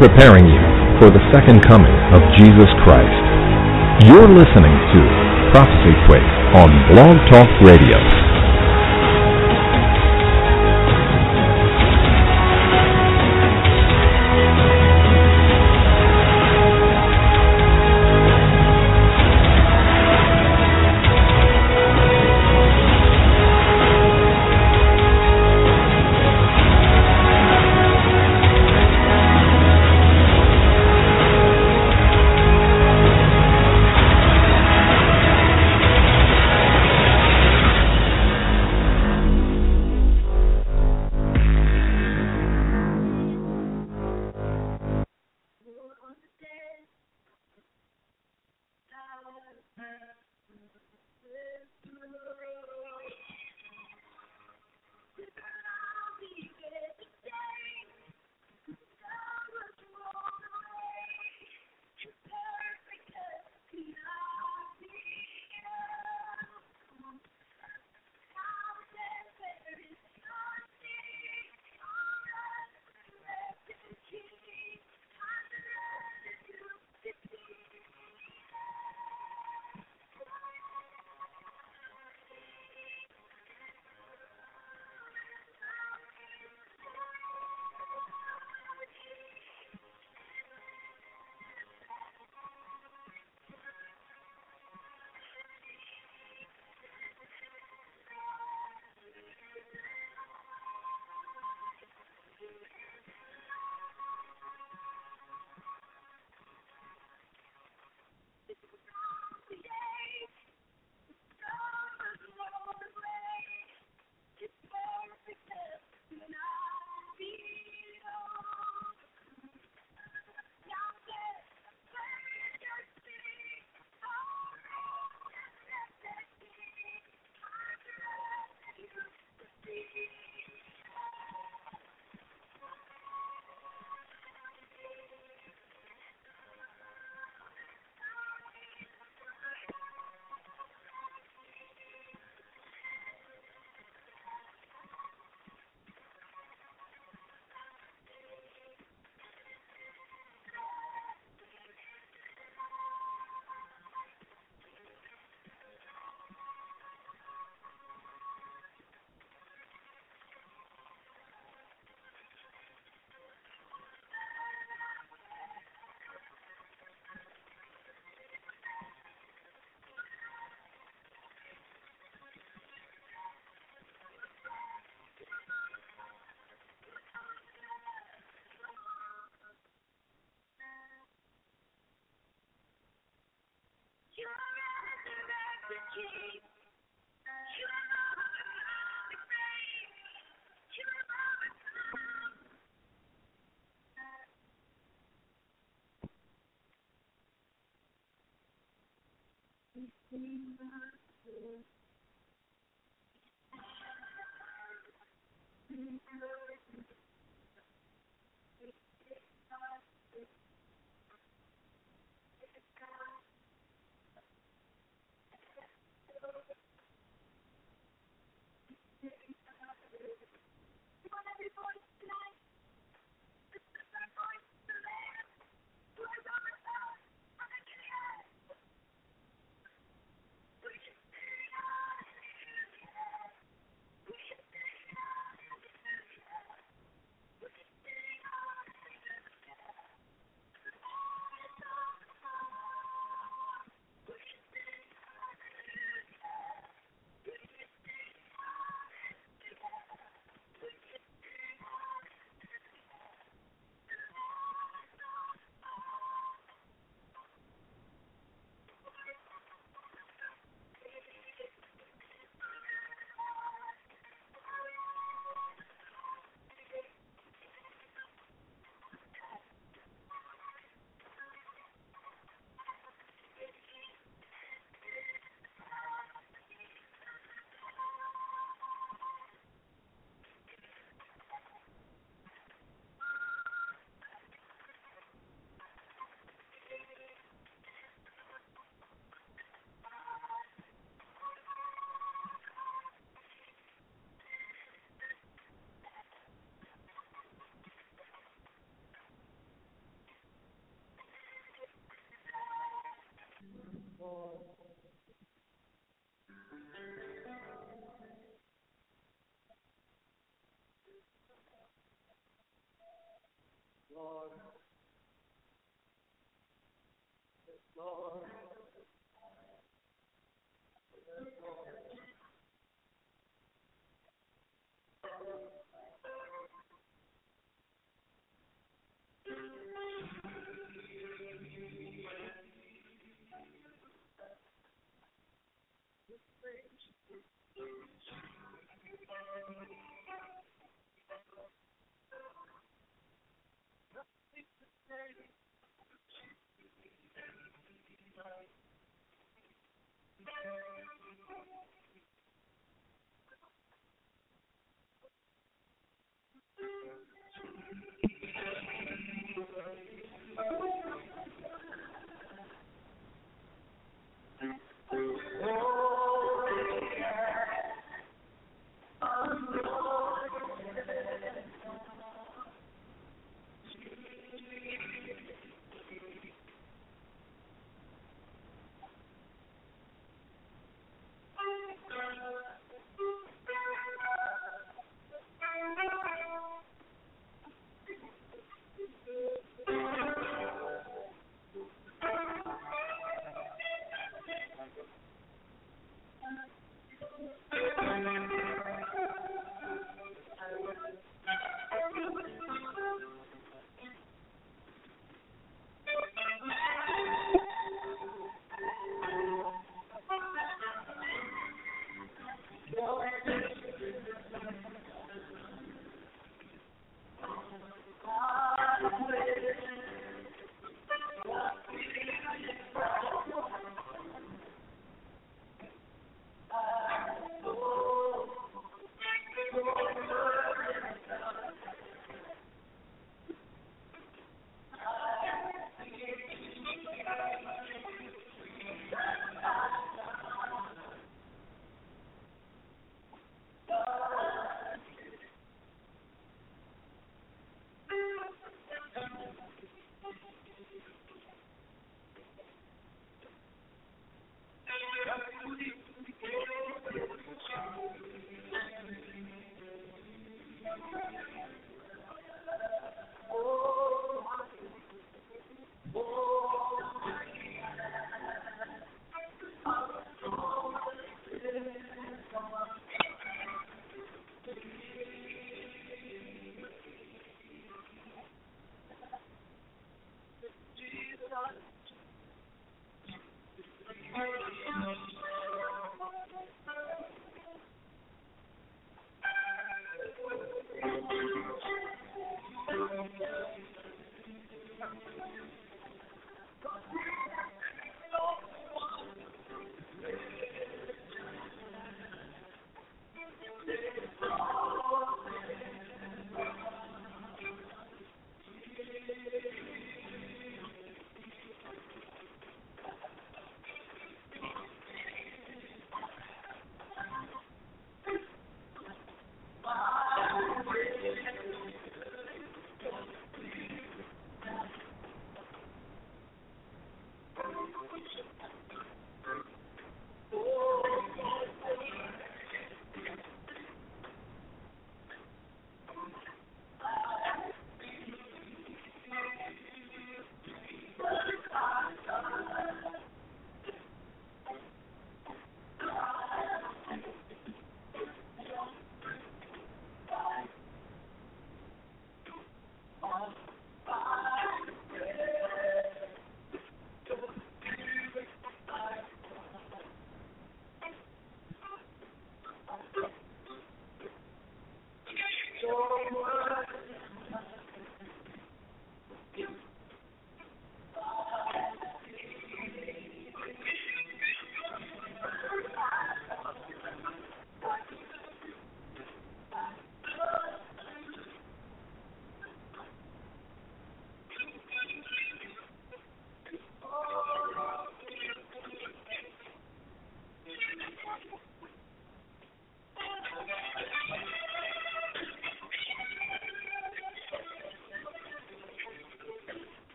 preparing you for the second coming of Jesus Christ. You're listening to Prophecy Quake on Blog Talk Radio.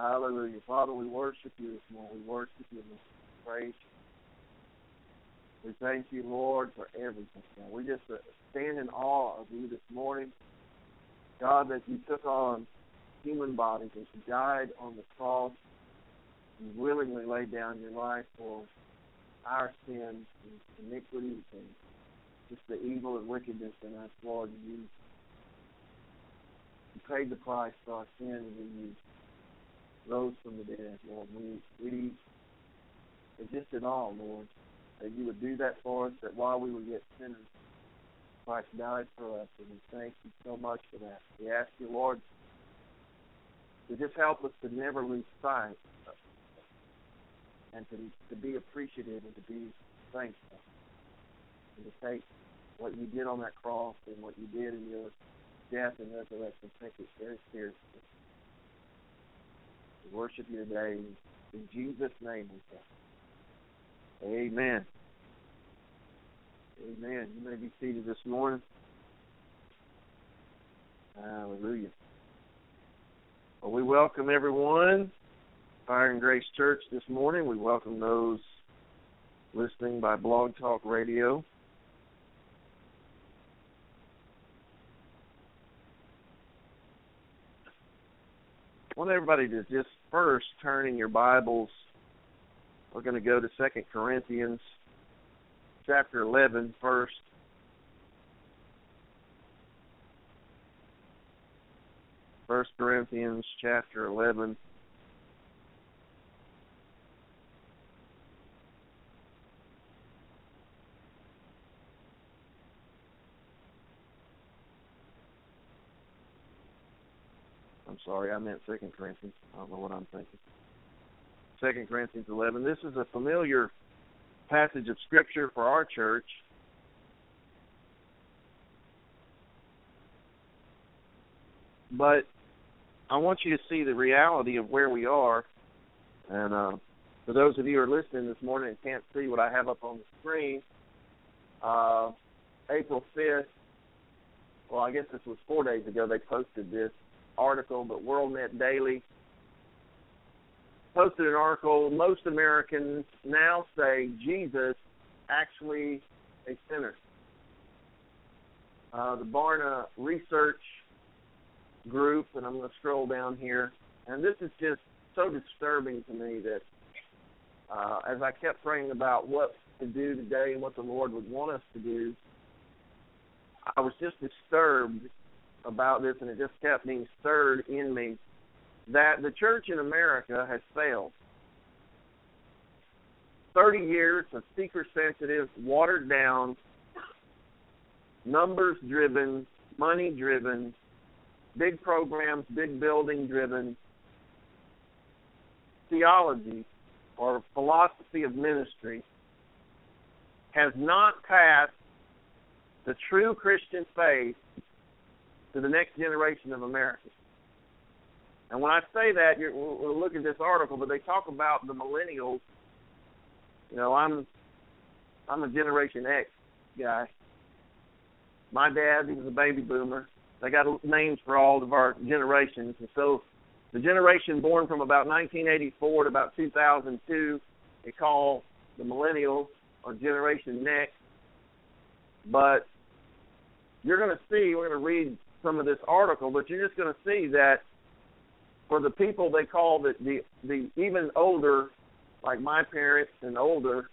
Hallelujah. Father, we worship you this morning. We worship you and praise you. We thank you, Lord, for everything. God. We just stand in awe of you this morning. God, that you took on human bodies, that you died on the cross, you willingly laid down your life for our sins and iniquities and just the evil and wickedness in us, Lord. You paid the price for our sins and you rose from the dead, Lord. We are just in awe, Lord, that you would do that for us, that while we were yet sinners, Christ died for us, and we thank you so much for that. We ask you, Lord, to just help us to never lose sight and to be appreciative and to be thankful and to take what you did on that cross and what you did in your death and resurrection, take it very seriously. We worship you today. In Jesus' name we pray. Amen. Amen. You may be seated this morning. Hallelujah. Well, we welcome everyone, Fire and Grace Church this morning. We welcome those listening by Blog Talk Radio. I want everybody to just first turn in your Bibles. We're going to go to 2 Corinthians chapter 11 first. First Corinthians chapter 11. I'm sorry, I meant 2 Corinthians. I don't know what I'm thinking. 2 Corinthians 11. This is a familiar passage of Scripture for our church. But I want you to see the reality of where we are. And for those of you who are listening this morning and can't see what I have up on the screen, April 5th, well, I guess this was 4 days ago, they posted this article, but WorldNet Daily posted an article. Most Americans now say Jesus actually a sinner. The Barna Research Group, and I'm going to scroll down here, and this is just so disturbing to me that as I kept praying about what to do today and what the Lord would want us to do, I was just disturbed about this, and it just kept being stirred in me, that the church in America has failed. 30 years of seeker-sensitive, watered-down, numbers-driven, money-driven, big programs, big building-driven theology or philosophy of ministry has not passed the true Christian faith to the next generation of Americans. And when I say that, we'll look at this article, but they talk about the millennials. You know, I'm a Generation X guy. My dad, he was a baby boomer. They got names for all of our generations. And so the generation born from about 1984 to about 2002, they call the millennials or Generation Next. But you're going to see, we're going to read some of this article, but you're just going to see that for the people they call the even older, like my parents and older,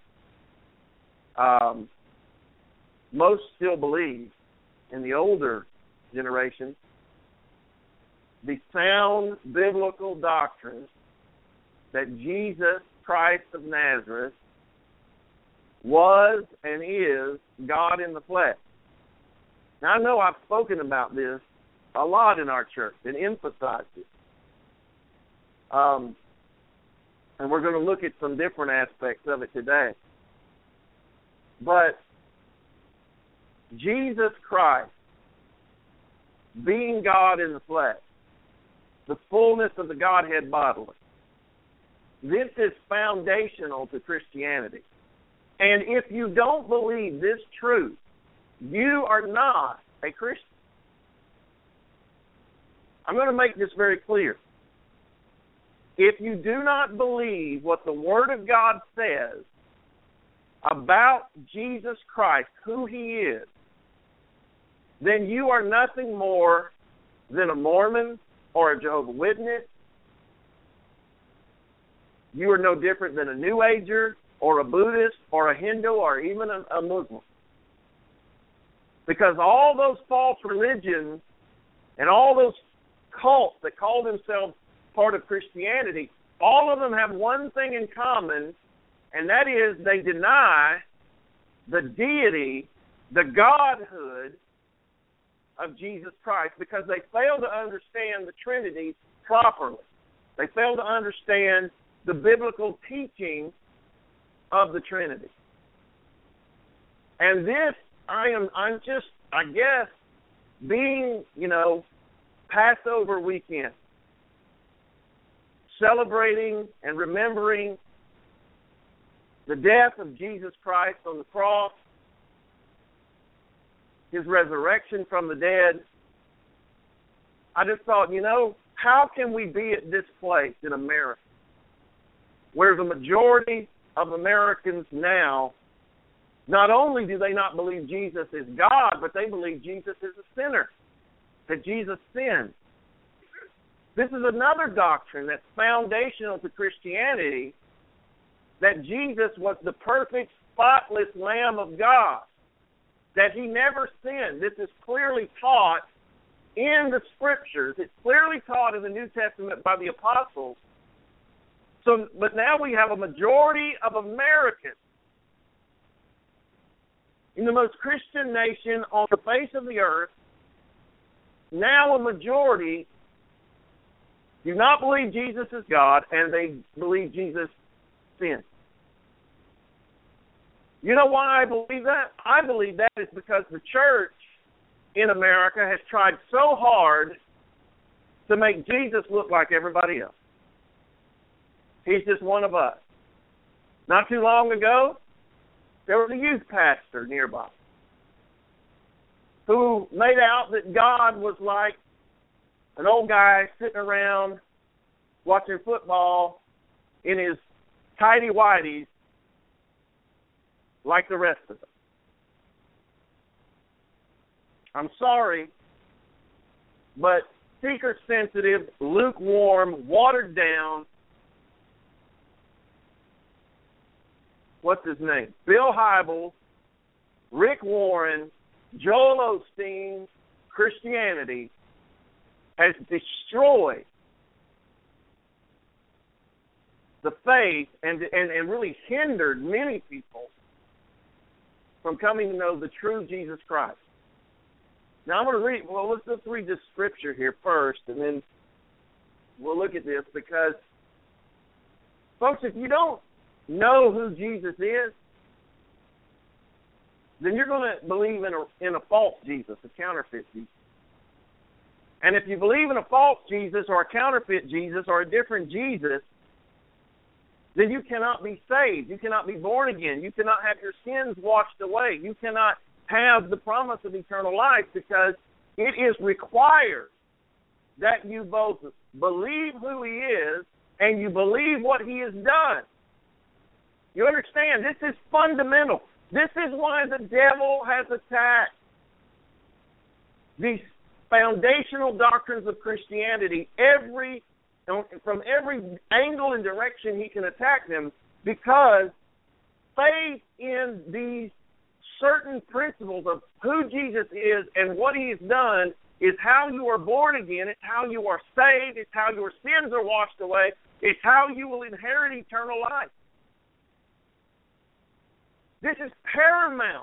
most still believe in the older generation the sound biblical doctrine that Jesus Christ of Nazareth was and is God in the flesh. Now, I know I've spoken about this a lot in our church and emphasized it. And we're going to look at some different aspects of it today. But Jesus Christ, being God in the flesh, the fullness of the Godhead bodily, this is foundational to Christianity. And if you don't believe this truth, you are not a Christian. I'm going to make this very clear. if you do not believe what the Word of God says about Jesus Christ, who He is, then you are nothing more than a Mormon or a Jehovah's Witness. You are no different than a New Ager or a Buddhist or a Hindu or even a Muslim. Because all those false religions and all those cults that call themselves part of Christianity, all of them have one thing in common, and that is they deny the deity, the godhood of Jesus Christ, because they fail to understand the Trinity properly. They fail to understand the biblical teaching of the Trinity. And this, I'm just, I guess, being, Passover weekend, celebrating and remembering the death of Jesus Christ on the cross, His resurrection from the dead. I just thought, how can we be at this place in America where the majority of Americans now, not only do they not believe Jesus is God, but they believe Jesus is a sinner, that Jesus sinned. This is another doctrine that's foundational to Christianity, that Jesus was the perfect, spotless Lamb of God, that He never sinned. This is clearly taught in the Scriptures. It's clearly taught in the New Testament by the apostles. But now we have a majority of Americans in the most Christian nation on the face of the earth. Now a majority do not believe Jesus is God, and they believe Jesus sinned. You know why I believe that? I believe that is because the church in America has tried so hard to make Jesus look like everybody else. He's just one of us. Not too long ago, there was a youth pastor nearby who made out that God was like an old guy sitting around watching football in his tighty-whities like the rest of them. I'm sorry, but seeker-sensitive, lukewarm, watered-down, what's his name? Bill Hybels, Rick Warren, Joel Osteen, Christianity has destroyed the faith and really hindered many people from coming to know the true Jesus Christ. Now I'm going to read, let's read this scripture here first, and then we'll look at this, because, folks, if you don't know who Jesus is, then you're going to believe in a false Jesus, a counterfeit Jesus. And if you believe in a false Jesus or a counterfeit Jesus or a different Jesus, then you cannot be saved. You cannot be born again. You cannot have your sins washed away. You cannot have the promise of eternal life, because it is required that you both believe who He is and you believe what He has done. You understand? This is fundamental. This is why the devil has attacked these foundational doctrines of Christianity from every angle and direction he can attack them, because faith in these certain principles of who Jesus is and what He has done is how you are born again. It's how you are saved. It's how your sins are washed away. It's how you will inherit eternal life. This is paramount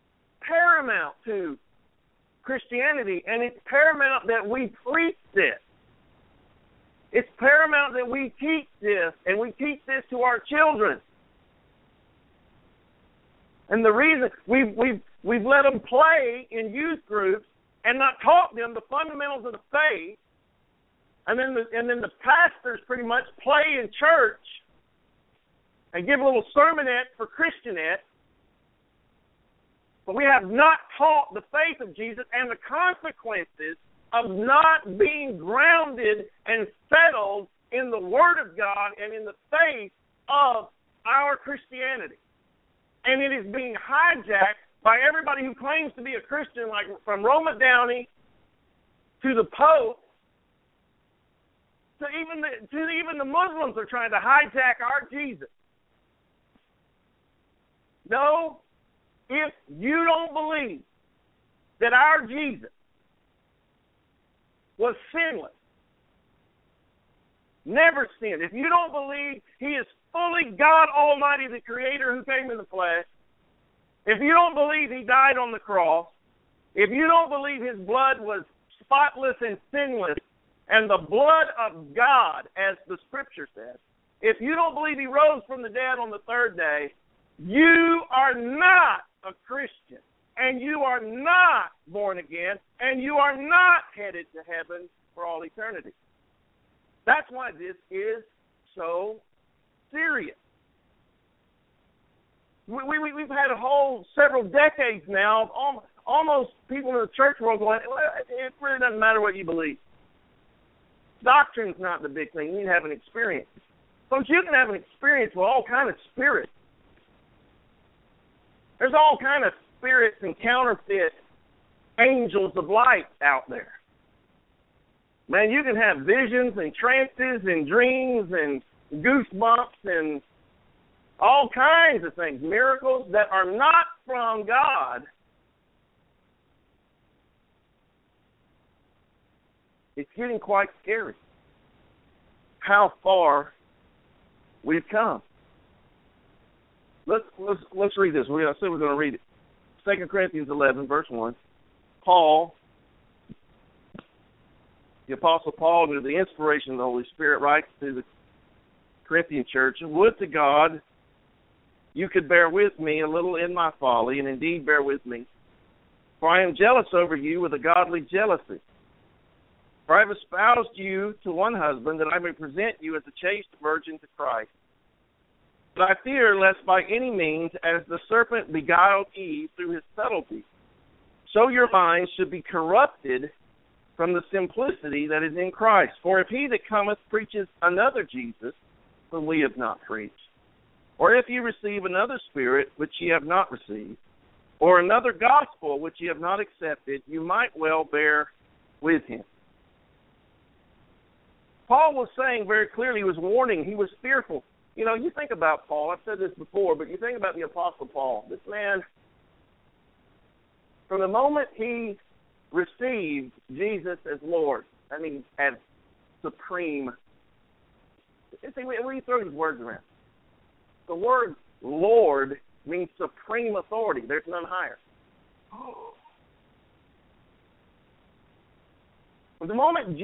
to Christianity, and it's paramount that we preach this. It's paramount that we teach this, and we teach this to our children. And the reason we've let them play in youth groups and not taught them the fundamentals of the faith, and then the pastors pretty much play in church and give a little sermonette for Christianette. But we have not taught the faith of Jesus and the consequences of not being grounded and settled in the Word of God and in the faith of our Christianity. And it is being hijacked by everybody who claims to be a Christian, like from Roma Downey to the Pope, to even the Muslims are trying to hijack our Jesus. No, if you don't believe that our Jesus was sinless, never sinned, if you don't believe he is fully God Almighty, the Creator who came in the flesh, if you don't believe he died on the cross, if you don't believe his blood was spotless and sinless, and the blood of God, as the Scripture says, if you don't believe he rose from the dead on the third day, you are not a Christian, and you are not born again, and you are not headed to heaven for all eternity. That's why this is so serious. We've had a whole several decades now of almost people in the church world going, well, it really doesn't matter what you believe. Doctrine's not the big thing. You need to have an experience. Folks, you can have an experience with all kind of spirits. There's all kind of spirits and counterfeit angels of light out there. Man, you can have visions and trances and dreams and goosebumps and all kinds of things, miracles that are not from God. It's getting quite scary how far we've come. Let's read this. I said we're going to read it. 2 Corinthians 11, verse 1. Paul, the Apostle Paul, with the inspiration of the Holy Spirit, writes to the Corinthian church, "Would to God you could bear with me a little in my folly, and indeed bear with me. For I am jealous over you with a godly jealousy. For I have espoused you to one husband, that I may present you as a chaste virgin to Christ. But I fear lest by any means, as the serpent beguiled Eve through his subtlety, so your minds should be corrupted from the simplicity that is in Christ. For if he that cometh preaches another Jesus, whom we have not preached, or if you receive another spirit which ye have not received, or another gospel which ye have not accepted, you might well bear with him." Paul was saying very clearly, he was warning, he was fearful. You know, you think about Paul, I've said this before, but you think about the Apostle Paul. This man, from the moment he received Jesus as Lord, I mean, as supreme, see, we throw these words around. The word Lord means supreme authority. There's none higher. From the moment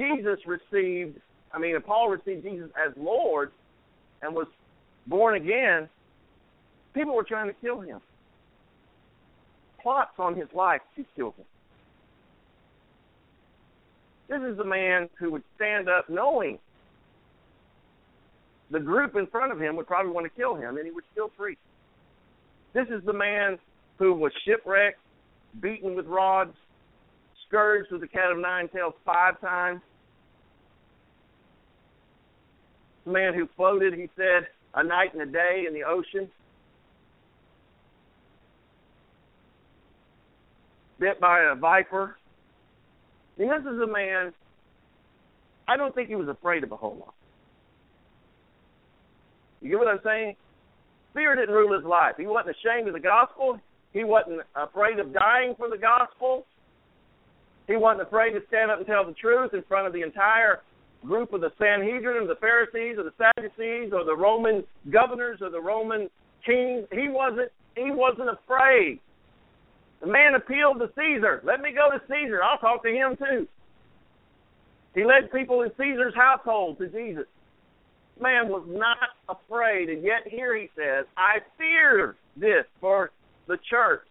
Paul received Jesus as Lord and was born again, people were trying to kill him. Plots on his life to kill him. This is the man who would stand up knowing the group in front of him would probably want to kill him, and he would still preach. This is the man who was shipwrecked, beaten with rods, scourged with a cat of nine tails 5 times. The man who floated, he said, a night and a day in the ocean. Bit by a viper. And this is a man, I don't think he was afraid of a whole lot. You get what I'm saying? Fear didn't rule his life. He wasn't ashamed of the gospel. He wasn't afraid of dying for the gospel. He wasn't afraid to stand up and tell the truth in front of the entire group of the Sanhedrin, or the Pharisees, or the Sadducees, or the Roman governors, or the Roman kings. He wasn't afraid. The man appealed to Caesar. Let me go to Caesar. I'll talk to him too. He led people in Caesar's household to Jesus. Man was not afraid, and yet here he says, I fear this for the church.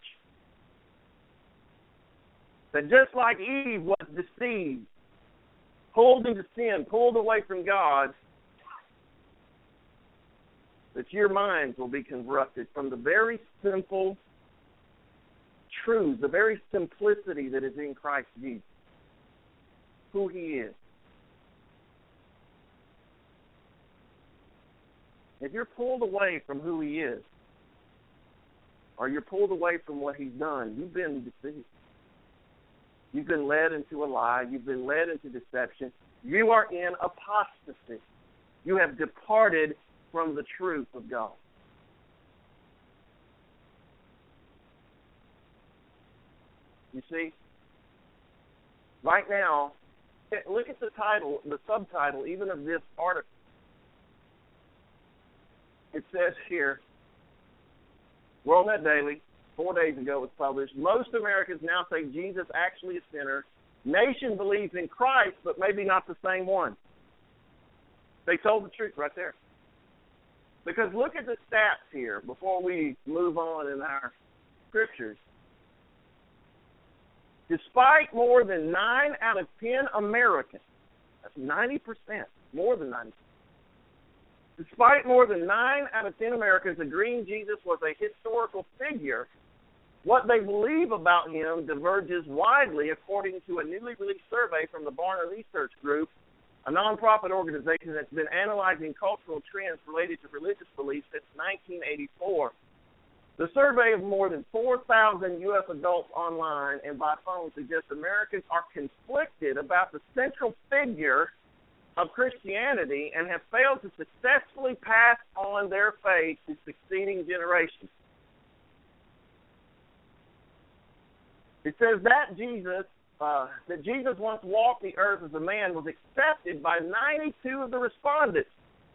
That just like Eve was deceived, pulled into sin, pulled away from God, that your minds will be corrupted from the very simple truth, the very simplicity that is in Christ Jesus, who he is. if you're pulled away from who he is, or you're pulled away from what he's done, you've been deceived. You've been led into a lie. You've been led into deception. You are in apostasy. You have departed from the truth of God. You see? Right now, look at the title, the subtitle, even of this article. It says here, WorldNet Daily, 4 days ago it was published, most Americans now say Jesus actually a sinner. Nation believes in Christ, but maybe not the same one. They told the truth right there. Because look at the stats here before we move on in our scriptures. Despite more than 9 out of 10 Americans, that's 90%, more than 90%. Despite more than 9 out of 10 Americans agreeing Jesus was a historical figure, what they believe about him diverges widely according to a newly released survey from the Barna Research Group, a nonprofit organization that's been analyzing cultural trends related to religious beliefs since 1984. The survey of more than 4,000 U.S. adults online and by phone suggests Americans are conflicted about the central figure of Christianity and have failed to successfully pass on their faith to succeeding generations. It says that Jesus once walked the earth as a man was accepted by 92 of the respondents,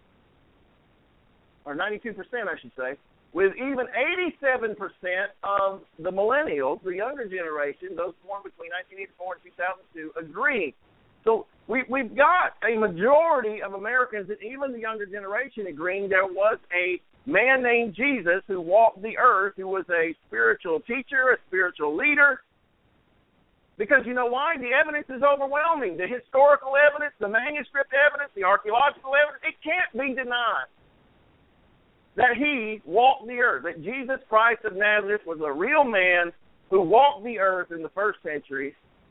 or 92%, I should say, with even 87% of the millennials, the younger generation, those born between 1984 and 2002, agreeing. So we've got a majority of Americans and even the younger generation agreeing there was a man named Jesus who walked the earth, who was a spiritual teacher, a spiritual leader. Because you know why? The evidence is overwhelming. The historical evidence, the manuscript evidence, the archaeological evidence, it can't be denied that he walked the earth, that Jesus Christ of Nazareth was a real man who walked the earth in the first century.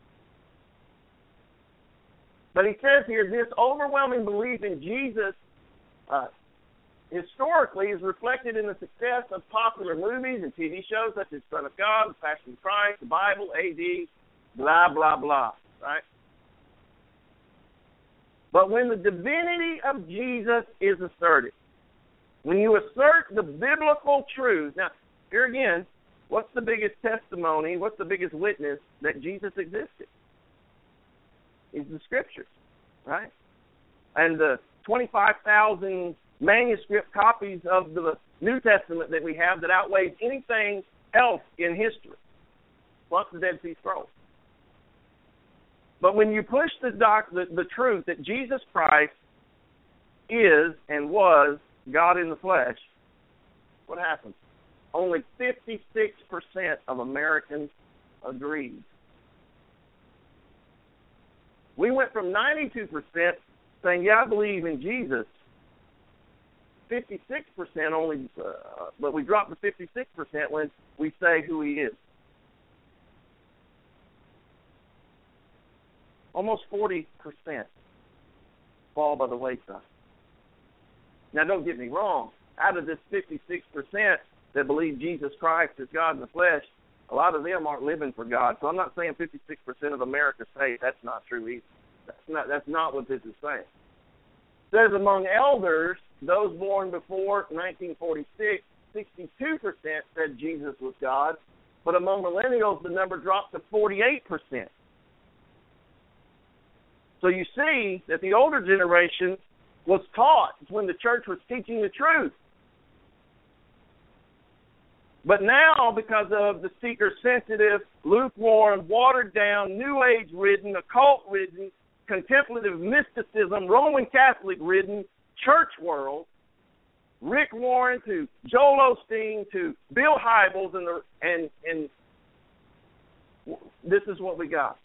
But he says here, this overwhelming belief in Jesus historically is reflected in the success of popular movies and TV shows such as Son of God, The Passion of Christ, the Bible, AD, blah, blah, blah, right? But when the divinity of Jesus is asserted, when you assert the biblical truth, now, here again, what's the biggest testimony, what's the biggest witness that Jesus existed? It's the Scriptures, right? And the 25,000 manuscript copies of the New Testament that we have that outweighs anything else in history, plus the Dead Sea Scrolls. But when you push the truth that Jesus Christ is and was God in the flesh, what happens? Only 56% of Americans agreed. We went from 92% saying, yeah, I believe in Jesus, 56% only, but we dropped to 56% when we say who he is. Almost 40% fall by the wayside. Now, don't get me wrong. Out of this 56% that believe Jesus Christ is God in the flesh, a lot of them aren't living for God. So I'm not saying 56% of America say that's not true either. That's not what this is saying. It says among elders, those born before 1946, 62% said Jesus was God. But among millennials, the number dropped to 48%. So you see that the older generation was taught when the church was teaching the truth. But now, because of the seeker-sensitive, lukewarm, watered-down, New Age-ridden, occult-ridden, contemplative mysticism, Roman Catholic-ridden church world, Rick Warren to Joel Osteen to Bill Hybels, and this is what we got.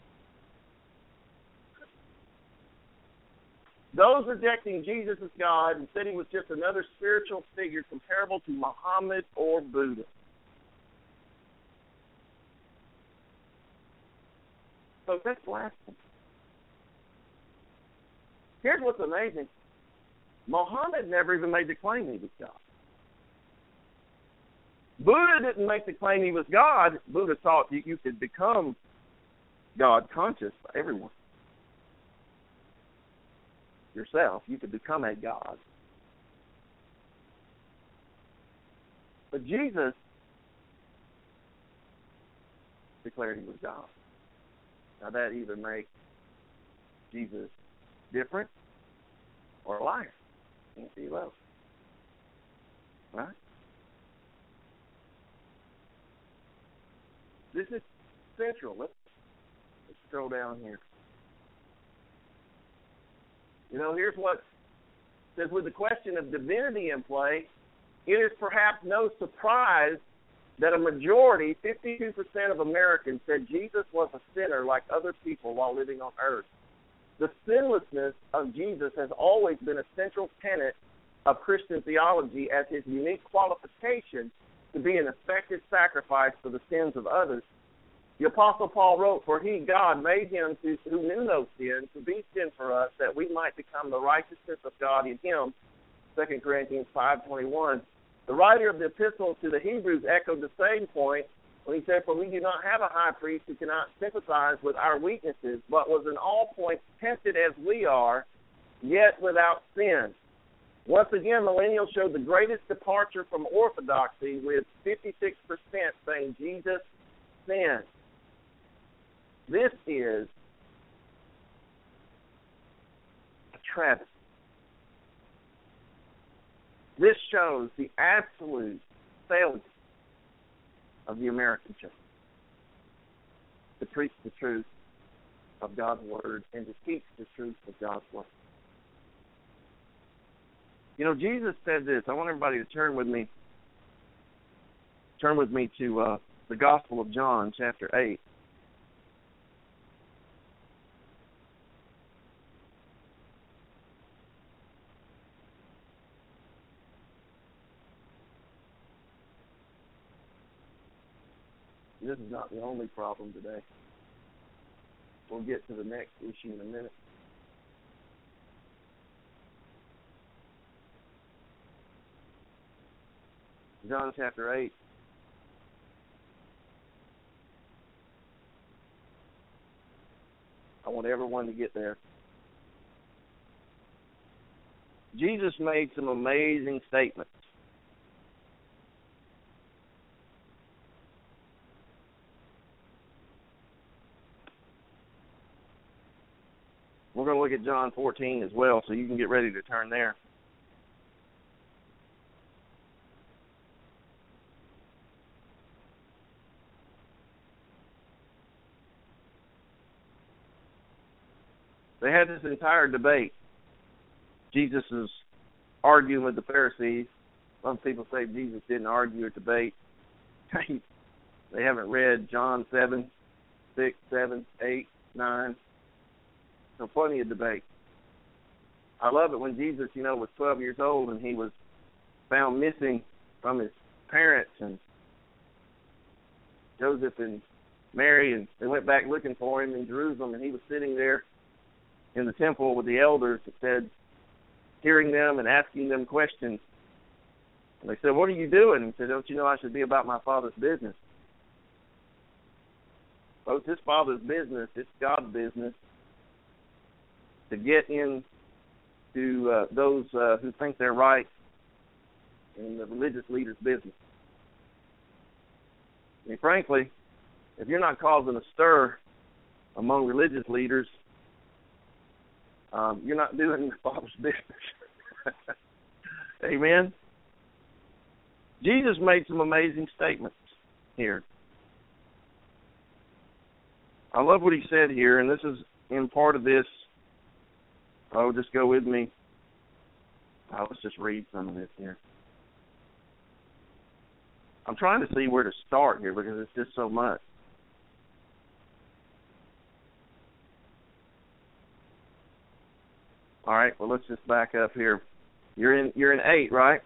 Those rejecting Jesus as God and said he was just another spiritual figure comparable to Muhammad or Buddha. So that's blasphemy. Here's what's amazing. Muhammad never even made the claim he was God. Buddha didn't make the claim he was God. Buddha thought you could become God conscious by everyone. Yourself, you could become a God. But Jesus declared he was God. Now that either makes Jesus different or a liar. Can't be both. Right? This is central. Let's scroll down here. Here's what says, with the question of divinity in play, it is perhaps no surprise that a majority, 52% of Americans, said Jesus was a sinner like other people while living on earth. The sinlessness of Jesus has always been a central tenet of Christian theology as his unique qualification to be an effective sacrifice for the sins of others. The Apostle Paul wrote, for he, God, made him who knew no sin to be sin for us, that we might become the righteousness of God in him, 2 Corinthians 5:21. The writer of the epistle to the Hebrews echoed the same point when he said, for we do not have a high priest who cannot sympathize with our weaknesses, but was in all points tempted as we are, yet without sin. Once again, millennials showed the greatest departure from orthodoxy, with 56% saying Jesus sinned. This is a travesty. This shows the absolute failure of the American church to preach the truth of God's Word and to teach the truth of God's Word. Jesus said this. I want everybody to turn with me to the Gospel of John, chapter 8. This is not the only problem today. We'll get to the next issue in a minute. John chapter 8. I want everyone to get there. Jesus made some amazing statements. We're going to look at John 14 as well, so you can get ready to turn there. They had this entire debate. Jesus is arguing with the Pharisees. Some people say Jesus didn't argue or debate. They haven't read John 7, 6, 7, 8, 9. So plenty of debate. I love it when Jesus, was 12 years old and he was found missing from his parents, and Joseph and Mary, and they went back looking for him in Jerusalem, and he was sitting there in the temple with the elders, it said, hearing them and asking them questions. And they said, what are you doing? And he said, don't you know I should be about my Father's business? Well, it's his Father's business. It's God's business to get into those who think they're right in the religious leaders' business. I mean, frankly, if you're not causing a stir among religious leaders, you're not doing the Father's business. Amen? Jesus made some amazing statements here. I love what he said here, and this is in part of this. Oh, just go with me. Let's just read some of this here. I'm trying to see where to start here because it's just so much. All right, well, let's just back up here. You're in 8, right?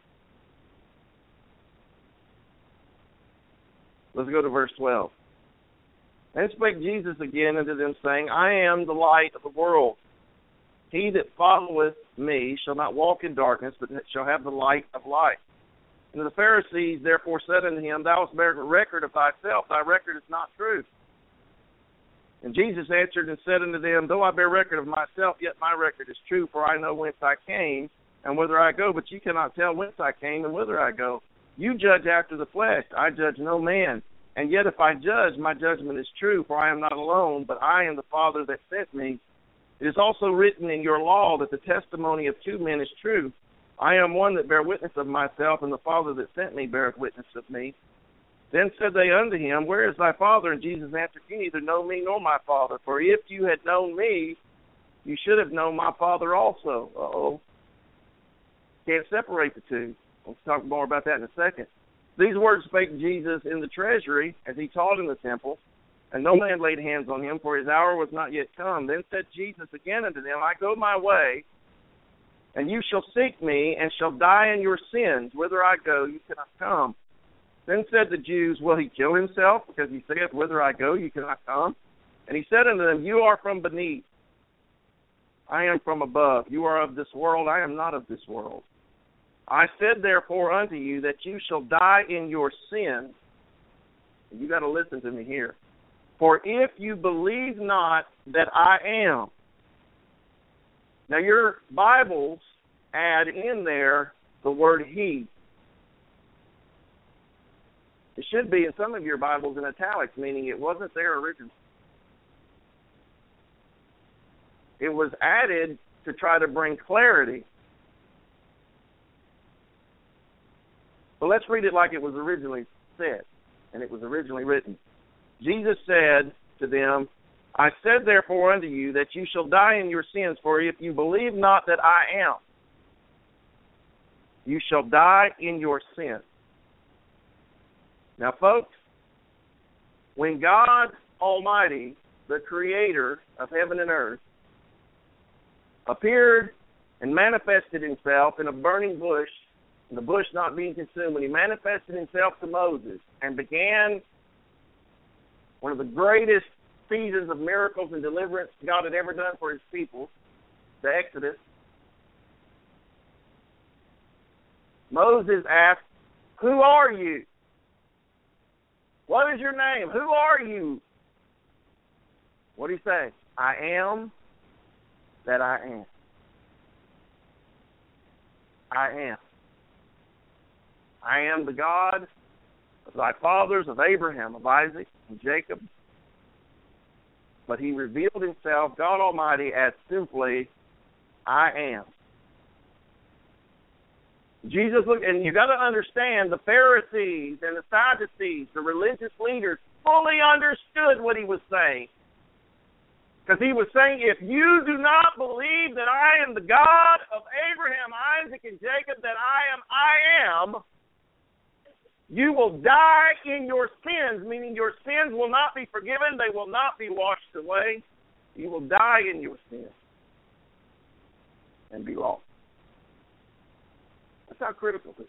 Let's go to verse 12. Then spake Jesus again unto them, saying, I am the light of the world. He that followeth me shall not walk in darkness, but shall have the light of life. And the Pharisees therefore said unto him, Thou hast bare record of thyself, thy record is not true. And Jesus answered and said unto them, Though I bear record of myself, yet my record is true, for I know whence I came, and whither I go, but ye cannot tell whence I came and whither I go. You judge after the flesh, I judge no man. And yet if I judge, my judgment is true, for I am not alone, but I and the Father that sent me. It is also written in your law that the testimony of two men is true. I am one that bear witness of myself, and the Father that sent me beareth witness of me. Then said they unto him, Where is thy Father? And Jesus answered, You neither know me nor my Father. For if you had known me, you should have known my Father also. Uh-oh. Can't separate the two. We'll talk more about that in a second. These words spake Jesus in the treasury, as he taught in the temple, and no man laid hands on him, for his hour was not yet come. Then said Jesus again unto them, I go my way, and you shall seek me, and shall die in your sins. Whither I go, you cannot come. Then said the Jews, Will he kill himself? Because he saith, Whither I go, you cannot come. And he said unto them, You are from beneath, I am from above. You are of this world, I am not of this world. I said therefore unto you that you shall die in your sins. You got to listen to me here. For if you believe not that I am. Now your Bibles add in there the word he. It should be in some of your Bibles in italics, meaning it wasn't there originally. It was added to try to bring clarity. But let's read it like it was originally said, and it was originally written. Jesus said to them, I said therefore unto you that you shall die in your sins, for if you believe not that I am, you shall die in your sins. Now, folks, when God Almighty, the Creator of heaven and earth, appeared and manifested himself in a burning bush, and the bush not being consumed, when he manifested himself to Moses and began one of the greatest seasons of miracles and deliverance God had ever done for his people, the Exodus, Moses asked, Who are you? What is your name? Who are you? What did he say? I am that I am. I am. I am the God of thy fathers, of Abraham, of Isaac, and Jacob. But he revealed himself, God Almighty, as simply, I am. Jesus looked, and you got to understand, the Pharisees and the Sadducees, the religious leaders, fully understood what he was saying. Because he was saying, if you do not believe that I am the God of Abraham, Isaac, and Jacob, that I am, you will die in your sins, meaning your sins will not be forgiven, they will not be washed away. You will die in your sins and be lost. That's how critical this is.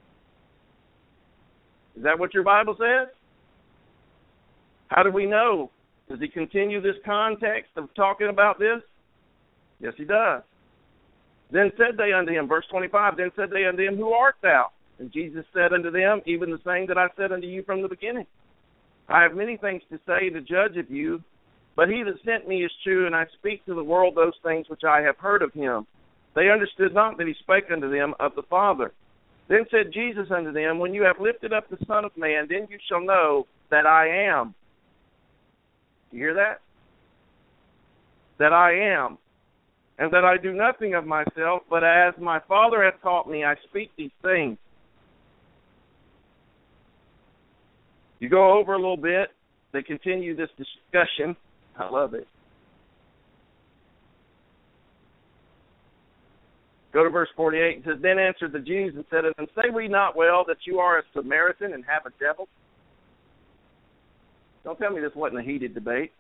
Is that what your Bible says? How do we know? Does he continue this context of talking about this? Yes, he does. Then said they unto him, verse 25, then said they unto him, Who art thou? And Jesus said unto them, Even the same that I said unto you from the beginning. I have many things to say to judge of you, but he that sent me is true, and I speak to the world those things which I have heard of him. They understood not that he spake unto them of the Father. Then said Jesus unto them, When you have lifted up the Son of Man, then you shall know that I am. You hear that? That I am. And that I do nothing of myself, but as my Father hath taught me, I speak these things. You go over a little bit, they continue this discussion. I love it. Go to verse 48. It says, Then answered the Jews and said unto them, Say we not well that you are a Samaritan and have a devil? Don't tell me this wasn't a heated debate.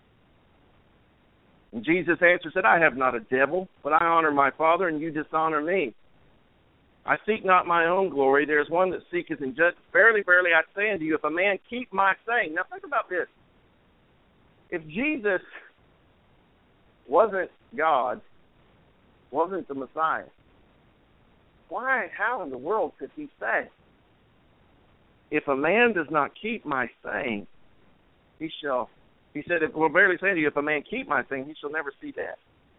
And Jesus answered, said, I have not a devil, but I honor my Father, and you dishonor me. I seek not my own glory. There is one that seeketh and judgeth. Verily, verily, I say unto you, if a man keep my saying. Now think about this. If Jesus wasn't God, wasn't the Messiah. Why? How in the world could he say, if a man does not keep my saying, he said, verily say to you, if a man keep my saying, he shall never see death.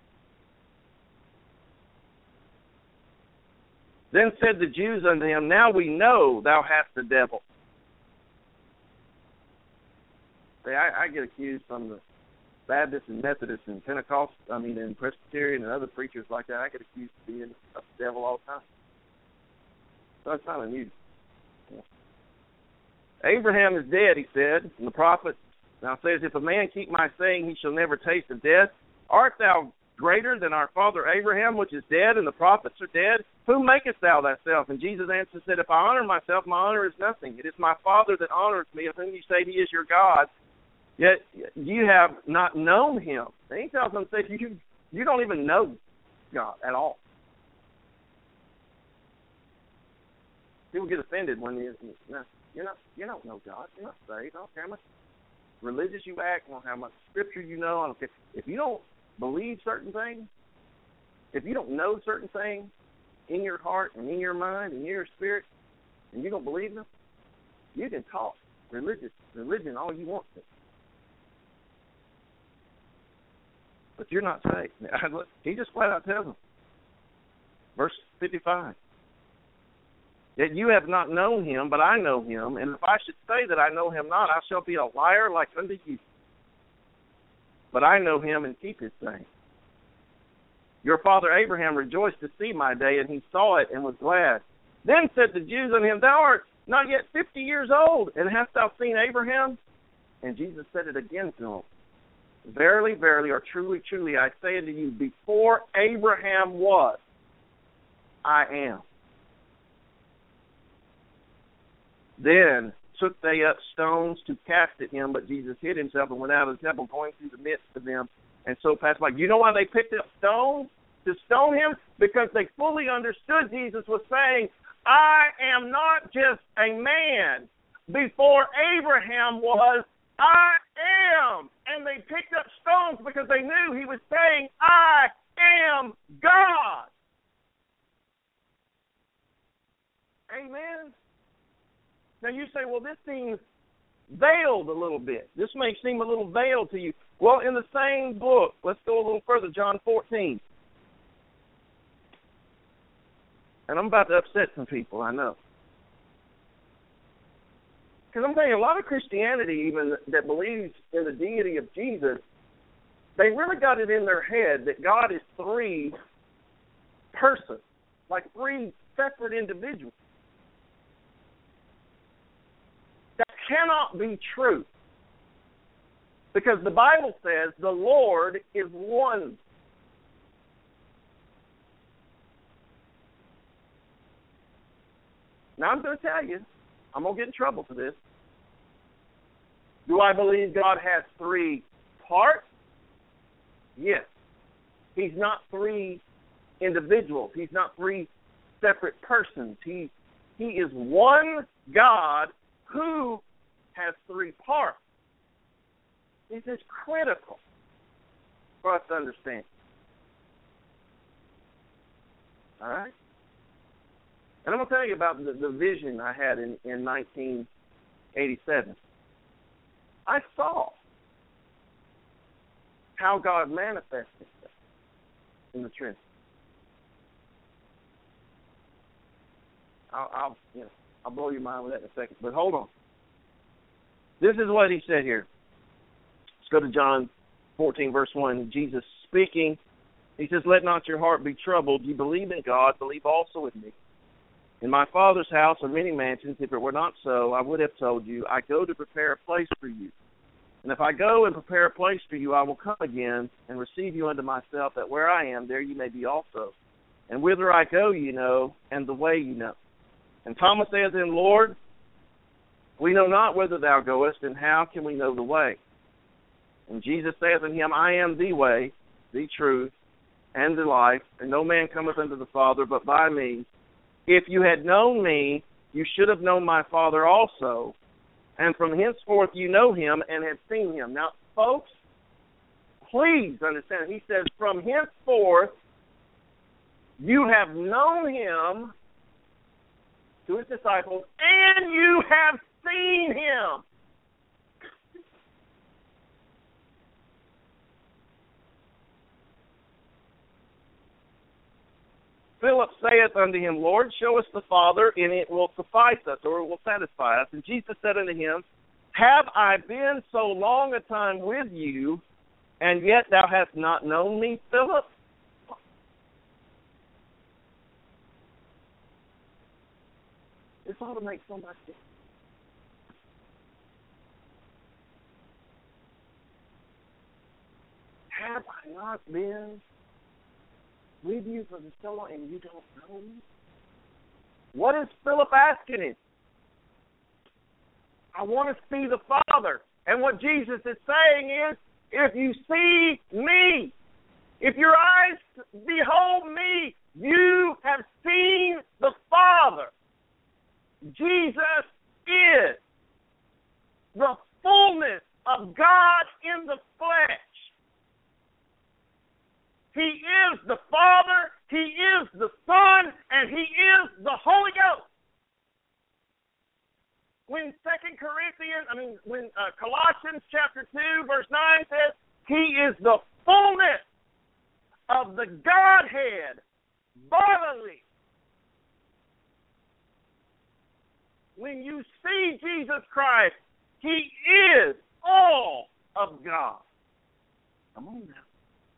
Then said the Jews unto him, now we know thou hast a devil. See, I get accused from the Baptists and Methodists and and Presbyterian and other preachers like that. I get accused of being a devil all the time. So it's not unusual. Yeah. Abraham is dead, he said, and the prophet now says, if a man keep my saying, he shall never taste of death. Art thou greater than our father Abraham, which is dead, and the prophets are dead? Whom makest thou thyself? And Jesus answered and said, if I honor myself, my honor is nothing. It is my Father that honors me, of whom you say he is your God. Yet you have not known him. And he tells them, you don't even know God at all. People get offended when you don't know God. You're not saved. I don't care how much religious you act, I don't care how much scripture you know. I don't care. If you don't believe certain things, if you don't know certain things in your heart and in your mind and in your spirit, and you don't believe them, you can talk religion all you want to. But you're not saved. He just flat out tells them. Verse 55. Yet you have not known him, but I know him. And if I should say that I know him not, I shall be a liar like unto you. But I know him and keep his saying. Your father Abraham rejoiced to see my day, and he saw it and was glad. Then said the Jews unto him, thou art not yet 50 years old, and hast thou seen Abraham? And Jesus said it again to him. Verily, verily, or truly, truly, I say unto you, before Abraham was, I am. Then took they up stones to cast at him, but Jesus hid himself and went out of the temple, going through the midst of them, and so passed by. You know why they picked up stones to stone him? Because they fully understood Jesus was saying, I am not just a man. Before Abraham was, I am. And they picked up stones because they knew he was saying, I am God. Amen. Now you say, well, this seems veiled a little bit. This may seem a little veiled to you. Well, in the same book, let's go a little further, John 14. And I'm about to upset some people, I know. Because I'm telling you, a lot of Christianity even that believes in the deity of Jesus, they really got it in their head that God is three persons, like three separate individuals. That cannot be true. Because the Bible says the Lord is one. Now I'm going to tell you, I'm going to get in trouble for this. Do I believe God has three parts? Yes. He's not three individuals. He's not three separate persons. He is one God who has three parts. This is critical for us to understand. All right? And I'm going to tell you about the vision I had in 1987. I saw how God manifested himself in the Trinity. I'll blow your mind with that in a second. But hold on. This is what he said here. Let's go to John 14, verse 1. Jesus speaking. He says, let not your heart be troubled. You believe in God, believe also in me. In my Father's house are many mansions. If it were not so, I would have told you. I go to prepare a place for you. And if I go and prepare a place for you, I will come again and receive you unto myself, that where I am, there you may be also. And whither I go you know, and the way you know. And Thomas saith to him, Lord, we know not whither thou goest, and how can we know the way? And Jesus saith unto him, I am the way, the truth, and the life, and no man cometh unto the Father but by me. If you had known me, you should have known my Father also. And from henceforth you know him and have seen him. Now, folks, please understand, he says, from henceforth You have known him, to his disciples, and you have seen him. Philip saith unto him, Lord, show us the Father, and it will suffice us, or it will satisfy us. And Jesus said unto him, Have I been so long a time with you, and yet thou hast not known me, Philip? This ought to make somebody think. Have I not been with you for so long and you don't know me? What is Philip asking him? I want to see the Father. And what Jesus is saying is, if you see me, if your eyes behold me, you have seen the Father. Jesus is the fullness of God in the flesh. He is the Father, He is the Son, and He is the Holy Ghost. When Colossians chapter 2, verse 9 says, He is the fullness of the Godhead bodily. When you see Jesus Christ, He is all of God. Come on now.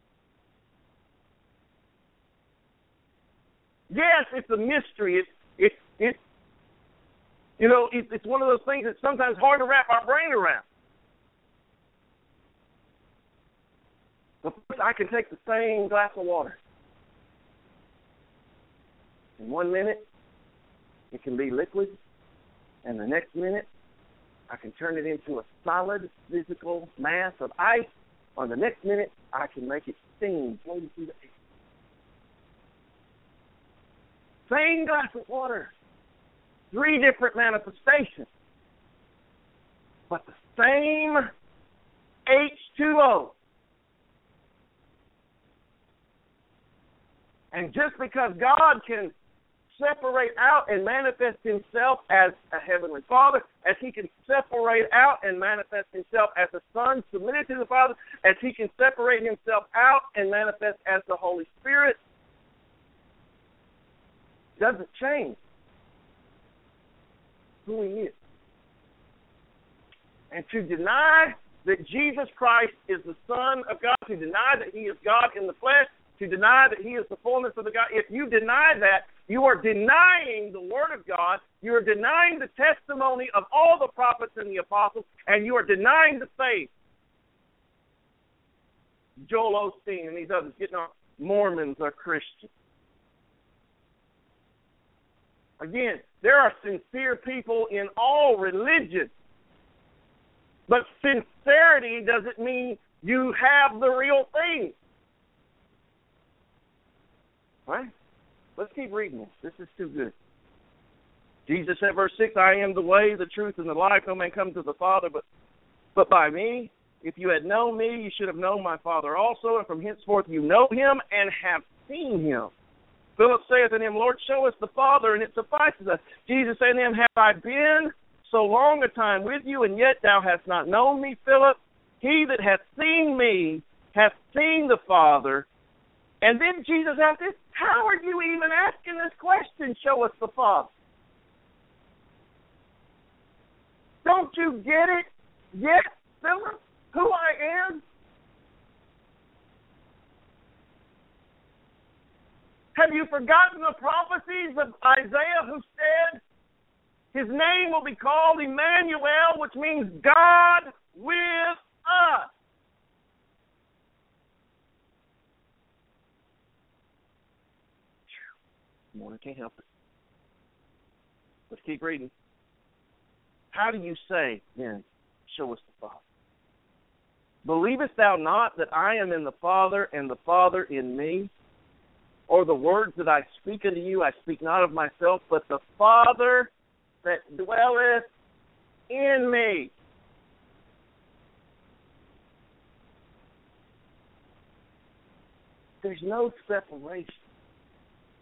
Yes, it's a mystery. It's one of those things that's sometimes hard to wrap our brain around. But first, I can take the same glass of water. In 1 minute, it can be liquid. And the next minute, I can turn it into a solid physical mass of ice. Or the next minute, I can make it steam floating through the air. Same glass of water. 3 different manifestations. But the same H2O. And just because God can separate out and manifest Himself as a Heavenly Father, as He can separate out and manifest Himself as a Son submitted to the Father, as He can separate Himself out and manifest as the Holy Spirit, doesn't change who He is. And to deny that Jesus Christ is the Son of God, to deny that He is God in the flesh, to deny that He is the fullness of the God, if you deny that, you are denying the Word of God, you are denying the testimony of all the prophets and the apostles, and you are denying the faith. Joel Osteen and these others getting on, Mormons are Christians. Again, there are sincere people in all religions, but sincerity doesn't mean you have the real thing. Right? Let's keep reading this. This is too good. Jesus said, verse 6, I am the way, the truth, and the life. No man comes to the Father but by me. If you had known me, you should have known my Father also, and from henceforth you know him and have seen him. Philip saith unto him, Lord, show us the Father, and it suffices us. Jesus said unto him, Have I been so long a time with you, and yet thou hast not known me, Philip? He that hath seen me hath seen the Father. And then Jesus asked this, how are you even asking this question, show us the Father? Don't you get it yet, Philip, who I am? Have you forgotten the prophecies of Isaiah who said, His name will be called Emmanuel, which means God with us. I can't help it. Let's keep reading. How do you say, then, show us the Father? Believest thou not that I am in the Father, and the Father in me? Or the words that I speak unto you, I speak not of myself, but the Father that dwelleth in me. There's no separation.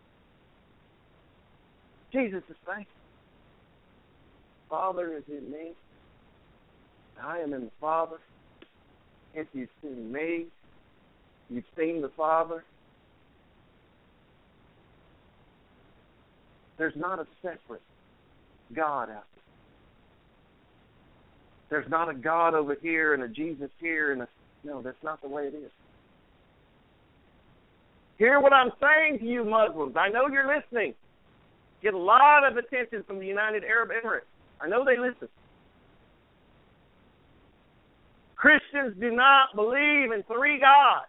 Jesus is saying, Father is in me. I am in the Father. If you've seen me, you've seen the Father. There's not a separate God out there. There's not a God over here and a Jesus here and a... No, that's not the way it is. Hear what I'm saying to you Muslims. I know you're listening. Get a lot of attention from the United Arab Emirates. I know they listen. Christians do not believe in three gods.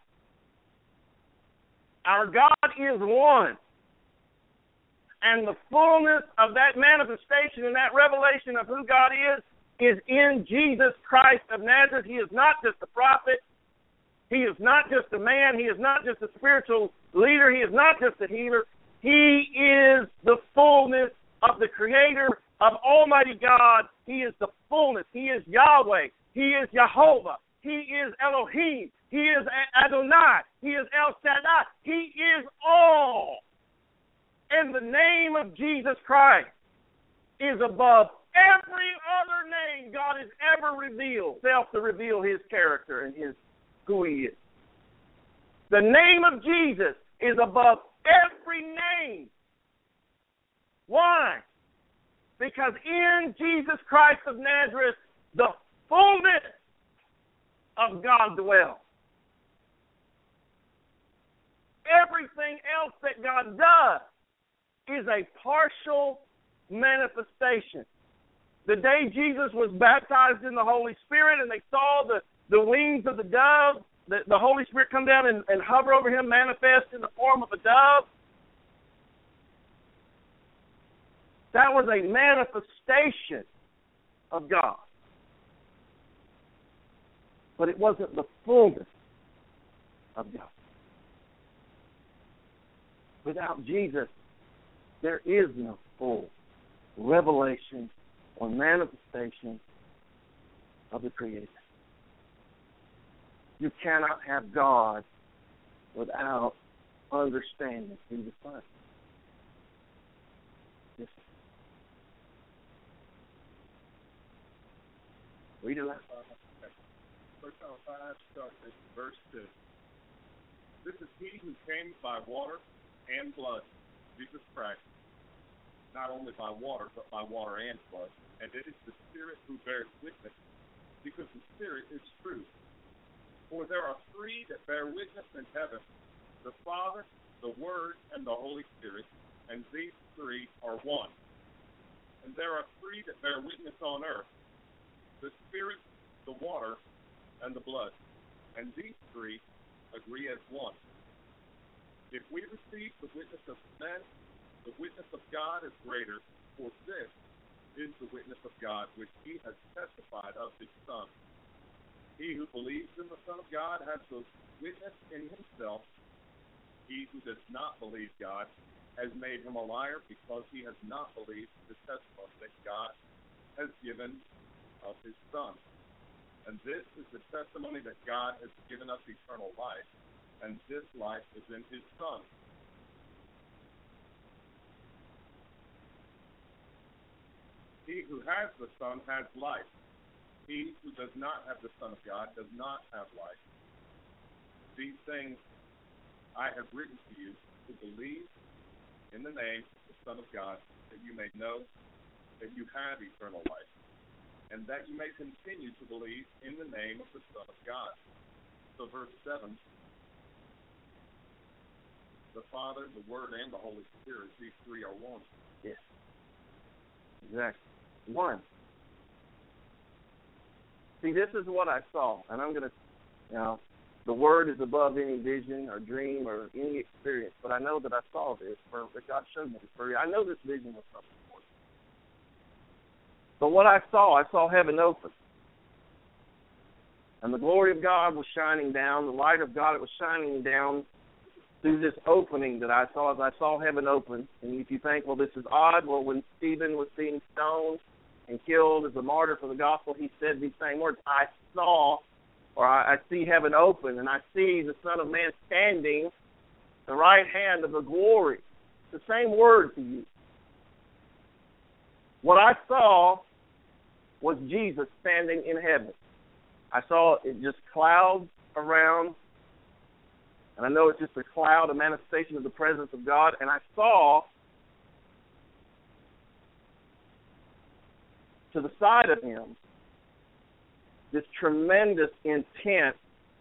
Our God is one. And the fullness of that manifestation and that revelation of who God is in Jesus Christ of Nazareth. He is not just a prophet. He is not just a man. He is not just a spiritual leader. He is not just a healer. He is the fullness of the Creator of Almighty God. He is the fullness. He is Yahweh. He is Jehovah. He is Elohim. He is Adonai. He is El Shaddai. He is all. And the name of Jesus Christ is above every other name God has ever revealed, to reveal His character and who He is. The name of Jesus is above every name. Why? Because in Jesus Christ of Nazareth, the fullness of God dwells. Everything else that God does is a partial manifestation. The day Jesus was baptized in the Holy Spirit and they saw the wings of the dove, the Holy Spirit come down and hover over Him, manifest in the form of a dove, that was a manifestation of God. But it wasn't the fullness of God. Without Jesus, there is no full revelation or manifestation of the Creator. You cannot have God without understanding through the Son. Yes. Read it out. 1 John 5 starts at verse 2. This is He who came by water and blood, Jesus Christ, not only by water, but by water and blood. And it is the Spirit who bears witness, because the Spirit is truth. For there are three that bear witness in heaven, the Father, the Word, and the Holy Spirit, and these three are one. And there are three that bear witness on earth, the Spirit, the water, and the blood. And these three agree as one. If we receive the witness of men, the witness of God is greater, for this is the witness of God, which He has testified of His Son. He who believes in the Son of God has the witness in himself. He who does not believe God has made him a liar, because he has not believed the testimony that God has given of His Son. And this is the testimony that God has given us eternal life, and this life is in His Son. He who has the Son has life. He who does not have the Son of God does not have life. These things I have written to you to believe in the name of the Son of God, that you may know that you have eternal life, and that you may continue to believe in the name of the Son of God. So verse 7, the Father, the Word, and the Holy Spirit, these three are one. Yes. Exactly. One. See, this is what I saw, and I'm going to, the Word is above any vision or dream or any experience, but I know that I saw this, or that God showed me this. I know this vision was something more. But what I saw heaven open. And the glory of God was shining down, the light of God, it was shining down through this opening that I saw as I saw heaven open. And if you think, well, this is odd, well, when Stephen was being stoned and killed as a martyr for the gospel, he said these same words, I saw, or I see heaven open, and I see the Son of Man standing at the right hand of the glory. It's the same word to you. what I saw was Jesus standing in heaven. I saw it just clouds around, and I know it's just a cloud, a manifestation of the presence of God, and I saw to the side of him this tremendous, intense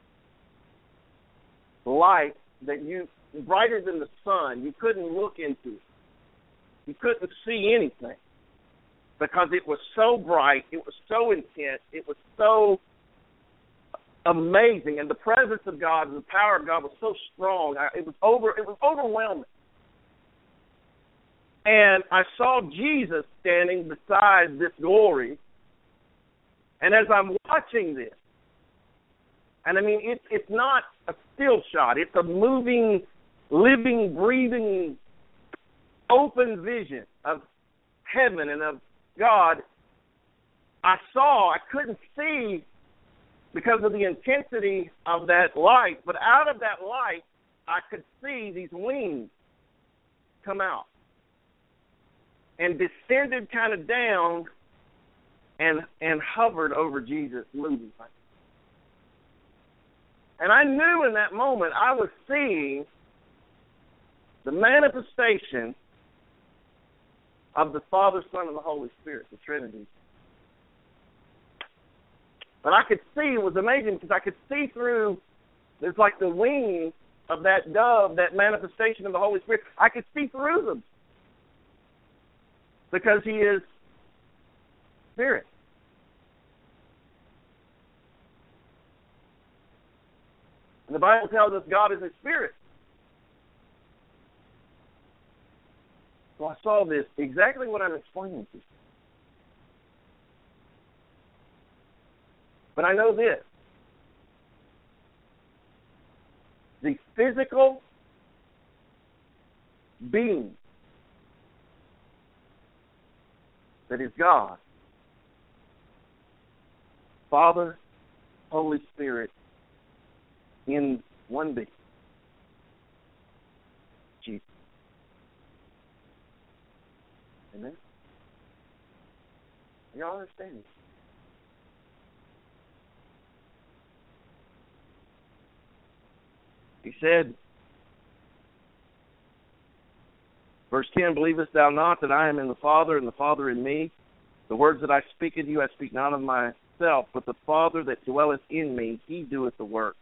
light that brighter than the sun. You couldn't look into it. You couldn't see anything because it was so bright, it was so intense, it was so amazing, and the presence of God and the power of God was so strong. It was overwhelming. And I saw Jesus standing beside this glory. And as I'm watching this, and I mean, it's not a still shot. It's a moving, living, breathing, open vision of heaven and of God. I couldn't see because of the intensity of that light, but out of that light, I could see these wings come out and descended kind of down and hovered over Jesus, moving. And I knew in that moment I was seeing the manifestation of the Father, Son, and the Holy Spirit, the Trinity. But I could see, it was amazing because I could see through, there's like the wings of that dove, that manifestation of the Holy Spirit. I could see through them because he is Spirit. And the Bible tells us God is a spirit. So I saw this, exactly what I'm explaining to you. But I know this. The physical being that is God, Father, Holy Spirit, in one being, Jesus. Amen? Y'all understand this? He said, verse 10, believest thou not that I am in the Father, and the Father in me? The words that I speak unto you, I speak not of myself, but the Father that dwelleth in me, he doeth the works.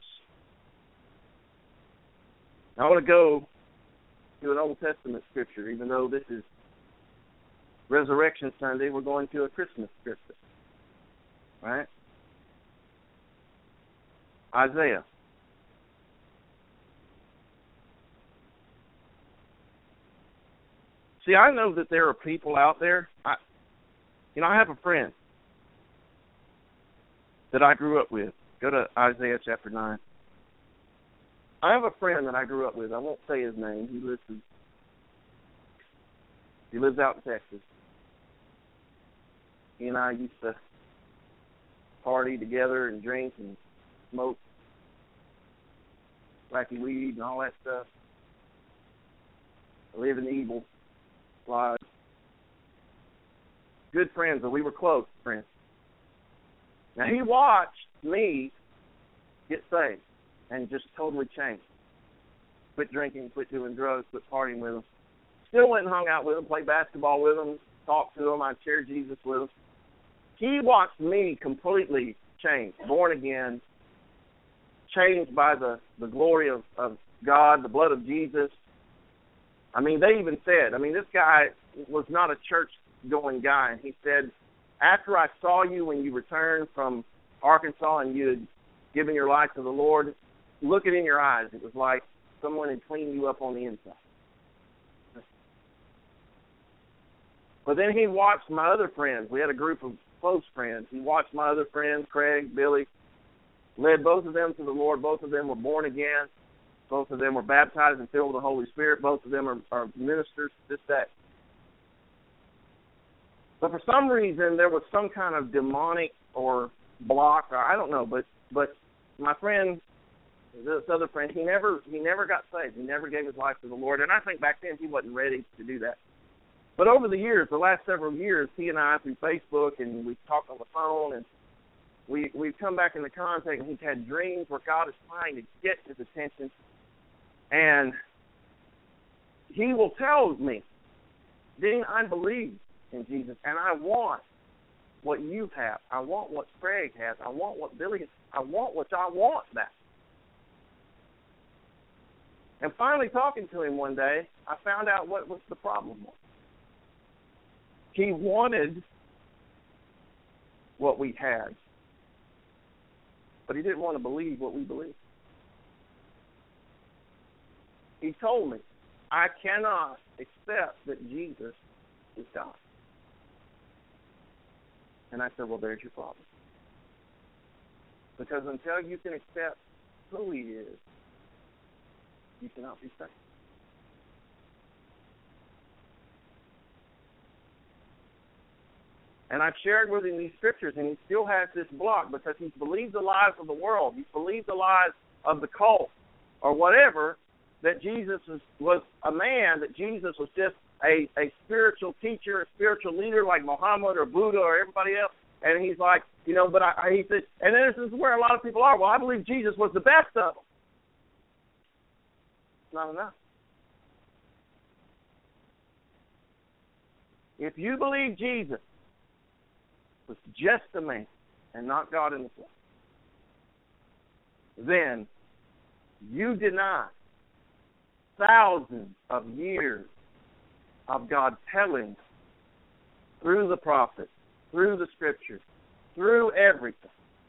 Now, I want to go to an Old Testament scripture, even though this is Resurrection Sunday, we're going to a Christmas scripture. Right? Isaiah. See, I know that there are people out there. I have a friend that I grew up with. Go to Isaiah chapter 9. I have a friend that I grew up with. I won't say his name. He lives out in Texas. He and I used to party together and drink and smoke wacky weed and all that stuff. Live in evil lives. Good friends, but we were close friends. Now, he watched me get saved and just totally changed. Quit drinking, quit doing drugs, quit partying with him. Still went and hung out with him, played basketball with him, talked to him. I shared Jesus with him. He watched me completely change, born again, changed by the glory of God, the blood of Jesus. I mean, they even said, this guy was not a church-going guy. And he said, after I saw you when you returned from Arkansas and you had given your life to the Lord, looking in your eyes, it was like someone had cleaned you up on the inside. But then he watched my other friends. We had a group of close friends. He watched my other friends, Craig, Billy, led both of them to the Lord. Both of them were born again. Both of them were baptized and filled with the Holy Spirit. Both of them are ministers to this day. But for some reason, there was some kind of demonic or block, or I don't know. But my friend, this other friend, he never got saved. He never gave his life to the Lord. And I think back then he wasn't ready to do that. But over the years, the last several years, he and I, through Facebook, and we've talked on the phone, and we've come back into contact, and he's had dreams where God is trying to get his attention. And he will tell me, Dean, I believe in Jesus, and I want what you have. I want what Craig has. I want what Billy has. I want what I want that. And finally talking to him one day, I found out what was the problem was. He wanted what we had, but he didn't want to believe what we believe. He told me, I cannot accept that Jesus is God. And I said, well, there's your problem. Because until you can accept who he is, you cannot be saved. And I've shared with him these scriptures, and he still has this block because he's believed the lies of the world. He's believed the lies of the cult or whatever, that Jesus was a man, that Jesus was just a spiritual teacher, a spiritual leader like Muhammad or Buddha or everybody else. And he's like, he said, and this is where a lot of people are. Well, I believe Jesus was the best of them. It's not enough. If you believe Jesus was just a man and not God in the flesh, then you deny thousands of years of God telling through the prophets, through the scriptures, through everything,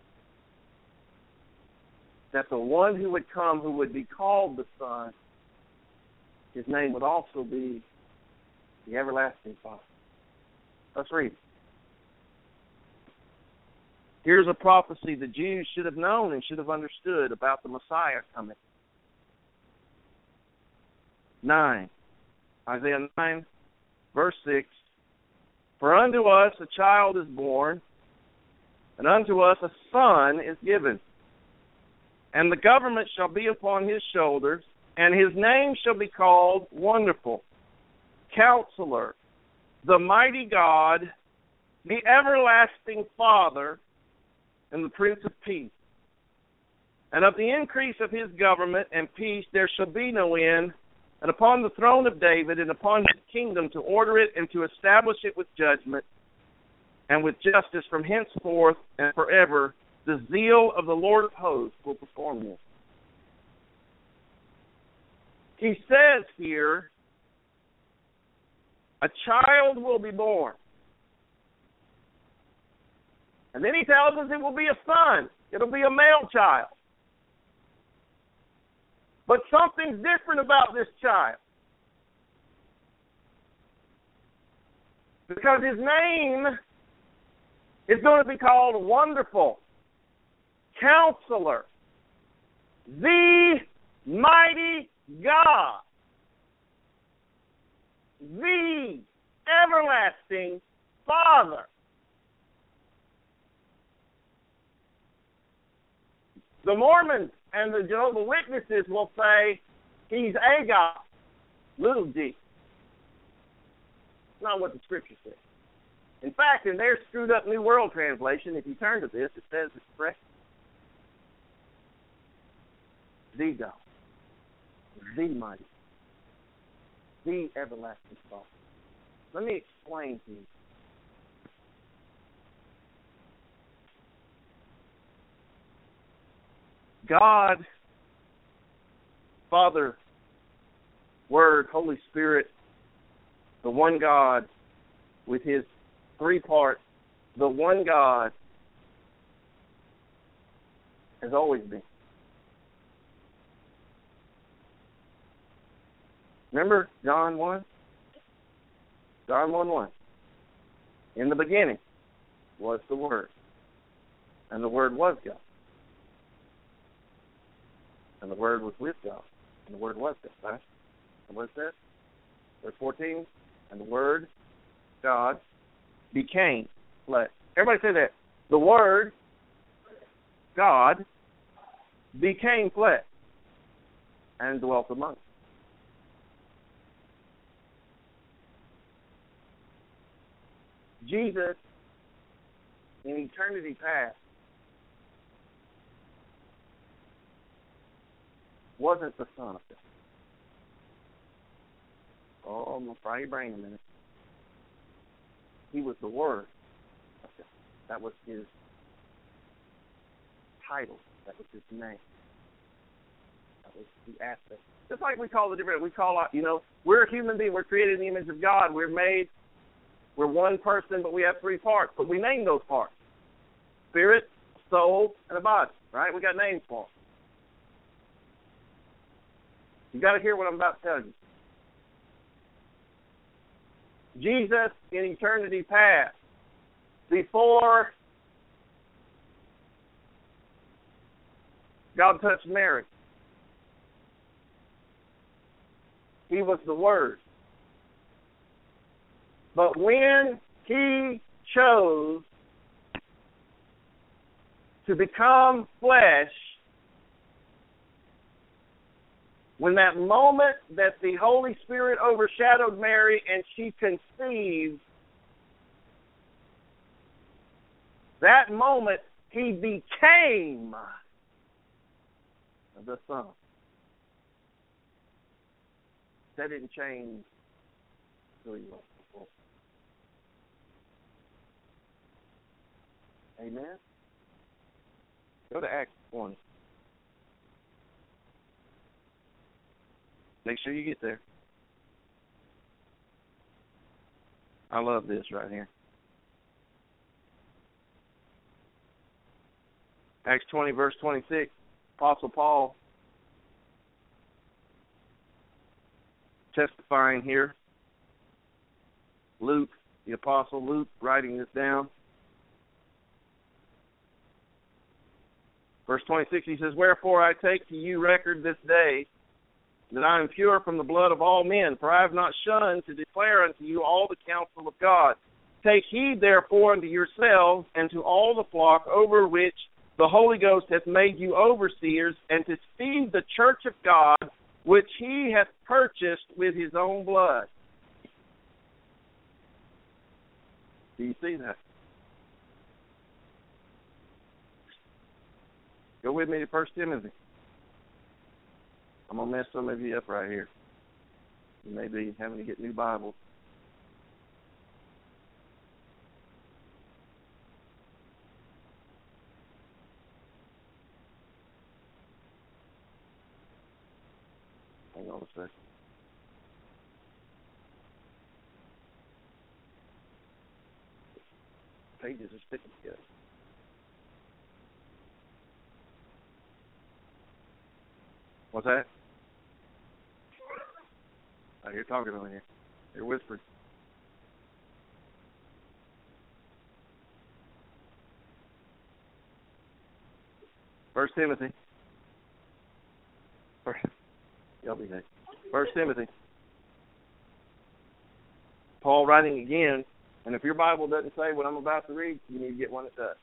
that the one who would come, who would be called the Son, his name would also be the everlasting Father. Let's read it. Here's a prophecy the Jews should have known and should have understood about the Messiah coming. 9. Isaiah 9, verse 6. For unto us a child is born, and unto us a son is given. And the government shall be upon his shoulders, and his name shall be called Wonderful, Counselor, the Mighty God, the Everlasting Father, and the Prince of Peace. And of the increase of his government and peace there shall be no end, and upon the throne of David and upon his kingdom, to order it and to establish it with judgment and with justice from henceforth and forever. The zeal of the Lord of hosts will perform this. He says here, a child will be born. And then he tells us it will be a son. It'll be a male child. But something's different about this child. Because his name is going to be called Wonderful, Counselor, the Mighty God, the Everlasting Father. The Mormons and the Jehovah's Witnesses will say he's a God, little g. It's not what the Scripture says. In fact, in their screwed up New World Translation, if you turn to this, it says express the God, the Mighty, the Everlasting Father. Let me explain to you. God, Father, Word, Holy Spirit, the one God with his three parts, the one God has always been. Remember John 1? John 1:1. In the beginning was the Word, and the Word was God. And the Word was with God, and the Word was God. Right? And what is that? Verse 14, and the Word, God, became flesh. Everybody say that. The Word, God, became flesh and dwelt among us. Jesus, in eternity past, wasn't the Son of God. Oh, I'm going to fry your brain a minute. He was the Word. That was his title. That was his name. That was the aspect. Just like we call we're a human being. We're created in the image of God. We're one person, but we have three parts. But we name those parts. Spirit, soul, and a body. Right? We got names for them. You got to hear what I'm about to tell you. Jesus, in eternity past, before God touched Mary, he was the Word. But when he chose to become flesh, when that moment that the Holy Spirit overshadowed Mary and she conceived, that moment he became the Son. That didn't change who he was before. Amen? Go to Acts 20. Make sure you get there. I love this right here. Acts 20, verse 26. Apostle Paul testifying here. Luke, the Apostle Luke, writing this down. Verse 26, he says, "Wherefore I take to you record this day, that I am pure from the blood of all men, for I have not shunned to declare unto you all the counsel of God. Take heed therefore unto yourselves and to all the flock over which the Holy Ghost hath made you overseers, and to feed the church of God, which he hath purchased with his own blood." Do you see that? Go with me to 1 Timothy. I'm going to mess some of you up right here. You may be having to get new Bibles. Hang on a second. Pages are sticking together. What's that? Oh, you're talking over here. You're whispering. First Timothy. Y'all be next. 1 Timothy. Paul writing again, and if your Bible doesn't say what I'm about to read, you need to get one that does.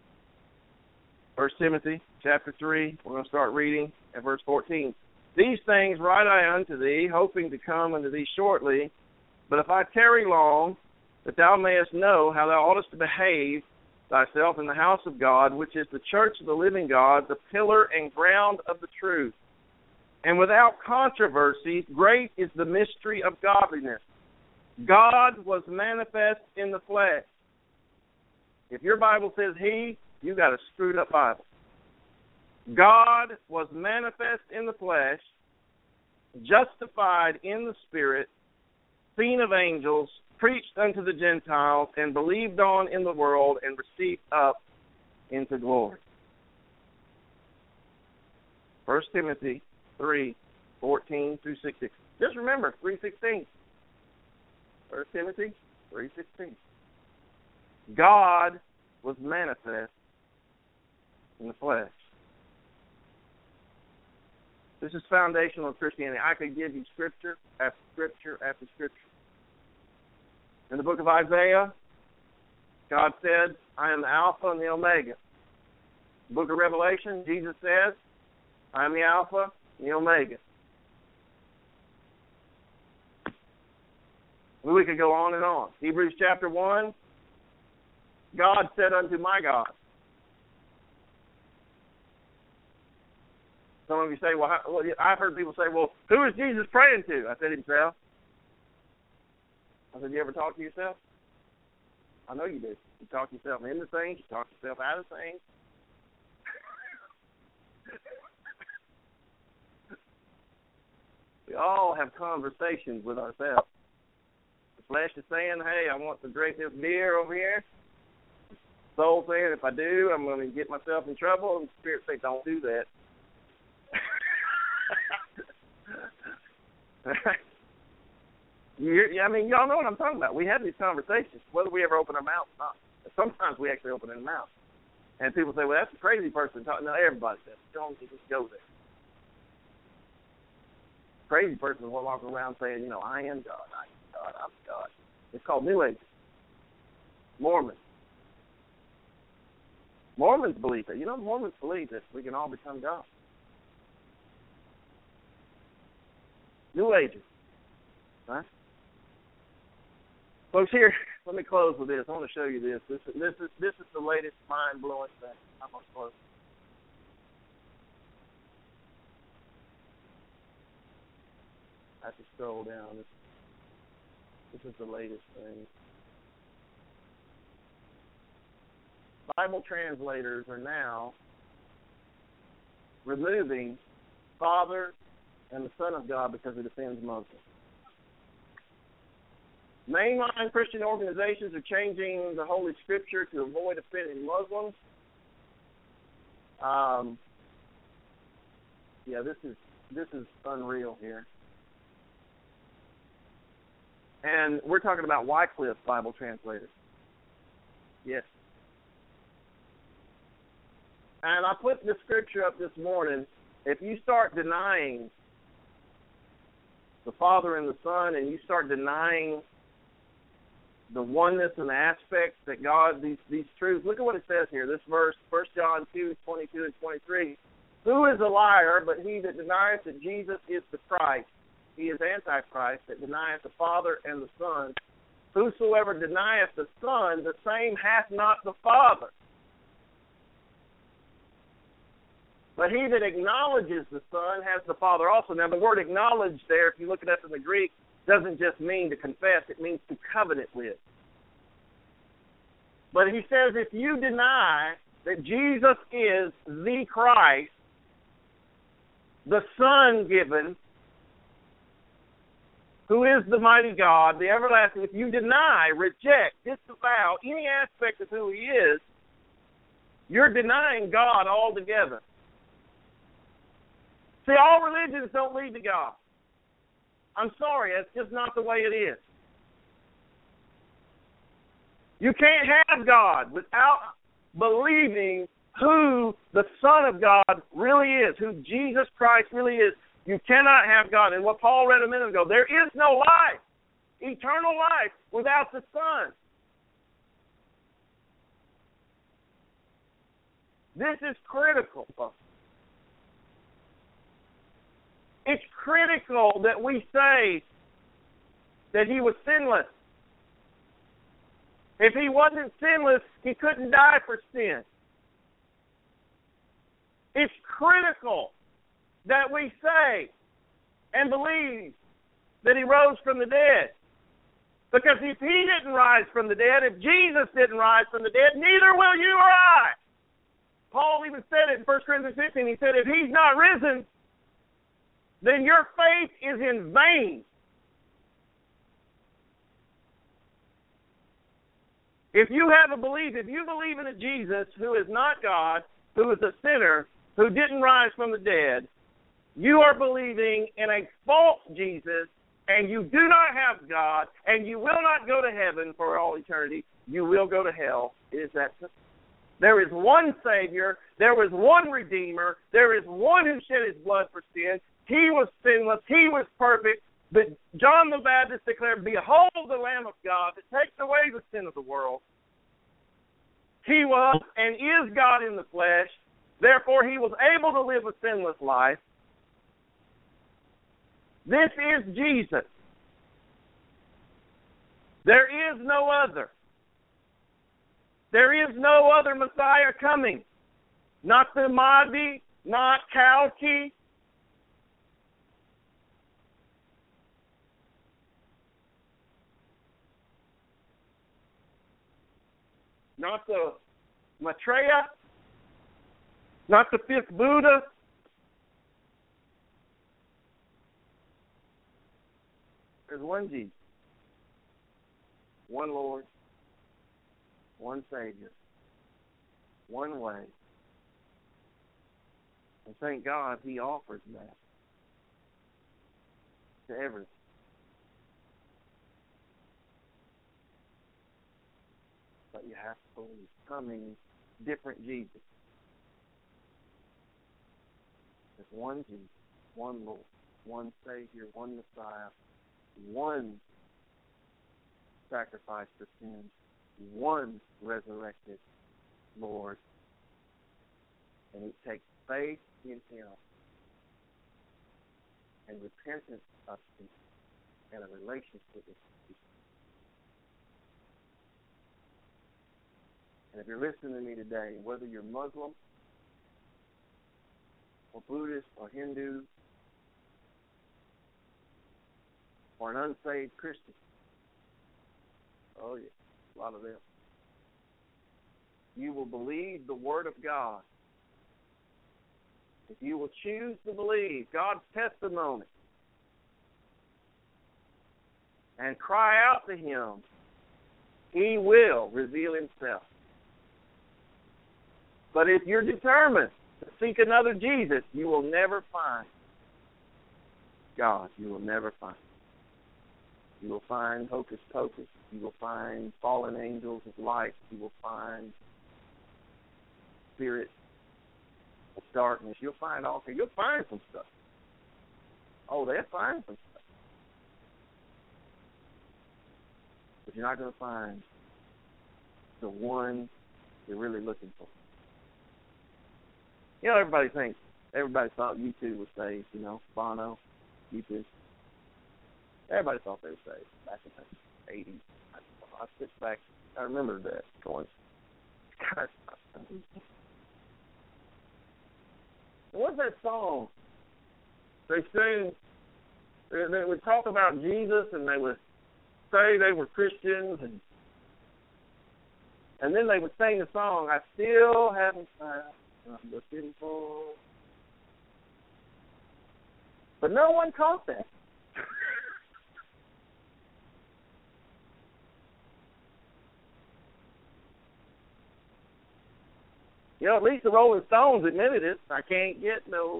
1 Timothy chapter 3, we're going to start reading at verse 14. "These things write I unto thee, hoping to come unto thee shortly. But if I tarry long, that thou mayest know how thou oughtest to behave thyself in the house of God, which is the church of the living God, the pillar and ground of the truth. And without controversy, great is the mystery of godliness. God was manifest in the flesh." If your Bible says he, you got a screwed up Bible. God was manifest in the flesh, justified in the Spirit, seen of angels, preached unto the Gentiles, and believed on in the world, and received up into glory. 1 Timothy 3:14 through 16. Just remember 3:16. 1 Timothy 3:16. God was manifest in the flesh. This is foundational of Christianity. I could give you scripture after scripture after scripture. In the book of Isaiah, God said, "I am the Alpha and the Omega." The book of Revelation, Jesus says, "I am the Alpha and the Omega." We could go on and on. Hebrews chapter 1, God said unto my God. Some of you say, well, I've heard people say, well, who is Jesus praying to? I said, himself. I said, you ever talk to yourself? I know you do. You talk yourself into things. You talk yourself out of things. We all have conversations with ourselves. The flesh is saying, hey, I want to drink this beer over here. The soul saying, if I do, I'm going to get myself in trouble. And the spirit saying, don't do that. I mean, y'all know what I'm talking about. We have these conversations, whether we ever open our mouth or not. Sometimes we actually open our mouth. And people say, well, that's a crazy person talking. No, everybody says, don't just go there. Crazy person will walk around saying, you know, I am God, I am God, I'm God. It's called New Age. Mormons. Mormons believe that. You know, Mormons believe that we can all become God. New Ages. Right? Folks, here, let me close with this. I want to show you this. This is the latest mind-blowing thing. I'm going to close. I have to scroll down. This is the latest thing. Bible translators are now removing Father and the Son of God because it offends Muslims. Mainline Christian organizations are changing the Holy Scripture to avoid offending Muslims. Yeah, this is unreal here. And we're talking about Wycliffe Bible translators. Yes. And I put the scripture up this morning. If you start denying the Father and the Son, and you start denying the oneness and the aspects that God, these truths, look at what it says here. This verse, 1 John 2:22 and 23. Who is a liar but he that denieth that Jesus is the Christ? He is Antichrist that denieth the Father and the Son. Whosoever denieth the Son, the same hath not the Father. But he that acknowledges the Son has the Father also. Now, the word acknowledge there, if you look it up in the Greek, doesn't just mean to confess. It means to covenant with. But he says if you deny that Jesus is the Christ, the Son given, who is the mighty God, the everlasting, if you deny, reject, disavow any aspect of who he is, you're denying God altogether. See, all religions don't lead to God. I'm sorry, that's just not the way it is. You can't have God without believing who the Son of God really is, who Jesus Christ really is. You cannot have God. And what Paul read a minute ago, there is no life, eternal life, without the Son. This is critical, folks. It's critical that we say that he was sinless. If he wasn't sinless, he couldn't die for sin. It's critical that we say and believe that he rose from the dead. Because if he didn't rise from the dead, if Jesus didn't rise from the dead, neither will you or I. Paul even said it in 1 Corinthians 15. He said, if he's not risen, then your faith is in vain. If you have a belief, if you believe in a Jesus who is not God, who is a sinner, who didn't rise from the dead, you are believing in a false Jesus, and you do not have God, and you will not go to heaven for all eternity. You will go to hell. It is that simple. There is one Savior. There was one Redeemer. There is one who shed his blood for sin. He was sinless. He was perfect. But John the Baptist declared, behold the Lamb of God that takes away the sin of the world. He was and is God in the flesh. Therefore, he was able to live a sinless life. This is Jesus. There is no other. There is no other Messiah coming. Not the Mahdi, not Kalki. Not the Maitreya, not the fifth Buddha. There's one Jesus, one Lord, one Savior, one way. And thank God He offers that to everyone. But you have to believe coming different Jesus. There's one Jesus, one Lord, one Savior, one Messiah, one sacrifice for sin, one resurrected Lord. And it takes faith in Him and repentance of sin and a relationship with Him. And if you're listening to me today, whether you're Muslim or Buddhist or Hindu or an unsaved Christian, oh yeah, a lot of them, you will believe the Word of God. If you will choose to believe God's testimony and cry out to Him, He will reveal Himself. But if you're determined to seek another Jesus, you will never find God. You will never find. You will find hocus pocus. You will find fallen angels of light. You will find spirits of darkness. You'll find all. You'll find some stuff. Oh, they'll find some stuff. But you're not going to find the one you're really looking for. You know, everybody thought U2 was saved, you know, Bono, U2. Everybody thought they were saved back in the 80s. I sit back, I remember that going, God. What's that song? They sing, they would talk about Jesus and they would say they were Christians and then they would sing the song, I still haven't found. I'm looking for. But no one caught that. You know, at least the Rolling Stones admitted it. I can't get no.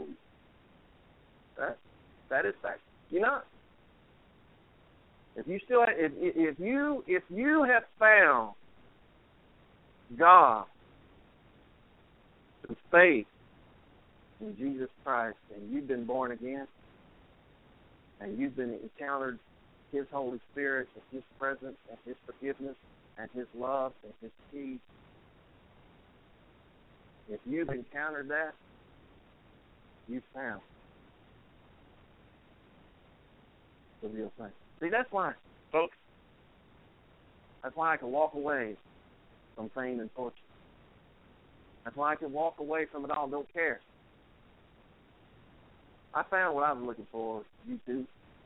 That is fact. You're not. If you still, if you have found God through faith in Jesus Christ, and you've been born again, and you've been encountered His Holy Spirit and His presence and His forgiveness and His love and His peace, if you've encountered that, you've found the real thing. See, that's why, folks, that's why I can walk away from fame and fortune. That's why I can walk away from it all and don't care. I found what I was looking for, you too.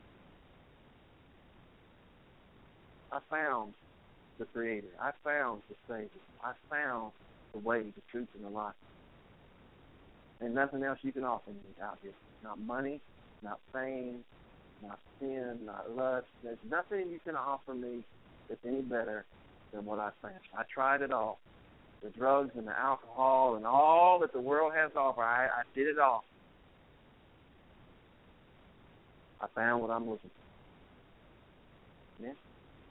I found the Creator. I found the Savior. I found the way, the truth, and the life. And nothing else you can offer me out here. Not money, not fame, not sin, not lust. There's nothing you can offer me that's any better than what I found. I tried it all. The drugs and the alcohol and all that the world has to offer. I did it all. I found what I'm looking for. Yeah.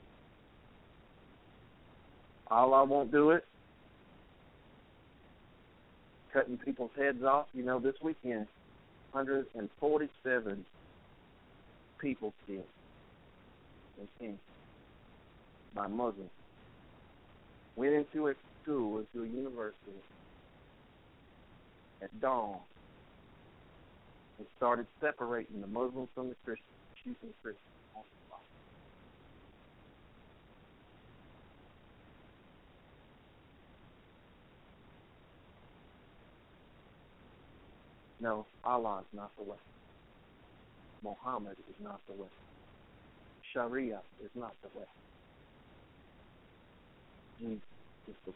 All I won't do it. Cutting people's heads off. You know, this weekend, 147 people killed in Kenya by Muslims. Went into a school, into a university at dawn and started separating the Muslims from the Christians, shooting the Christians on the spot. No, Allah is not the way. Muhammad is not the way. Sharia is not the way. Jesus is the way.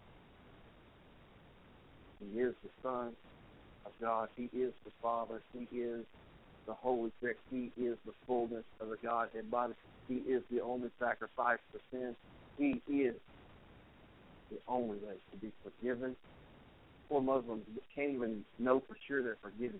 He is the Son of God. He is the Father. He is the Holy Spirit. He is the fullness of the Godhead body. He is the only sacrifice for sin. He is the only way to be forgiven. Poor Muslims can't even know for sure they're forgiven.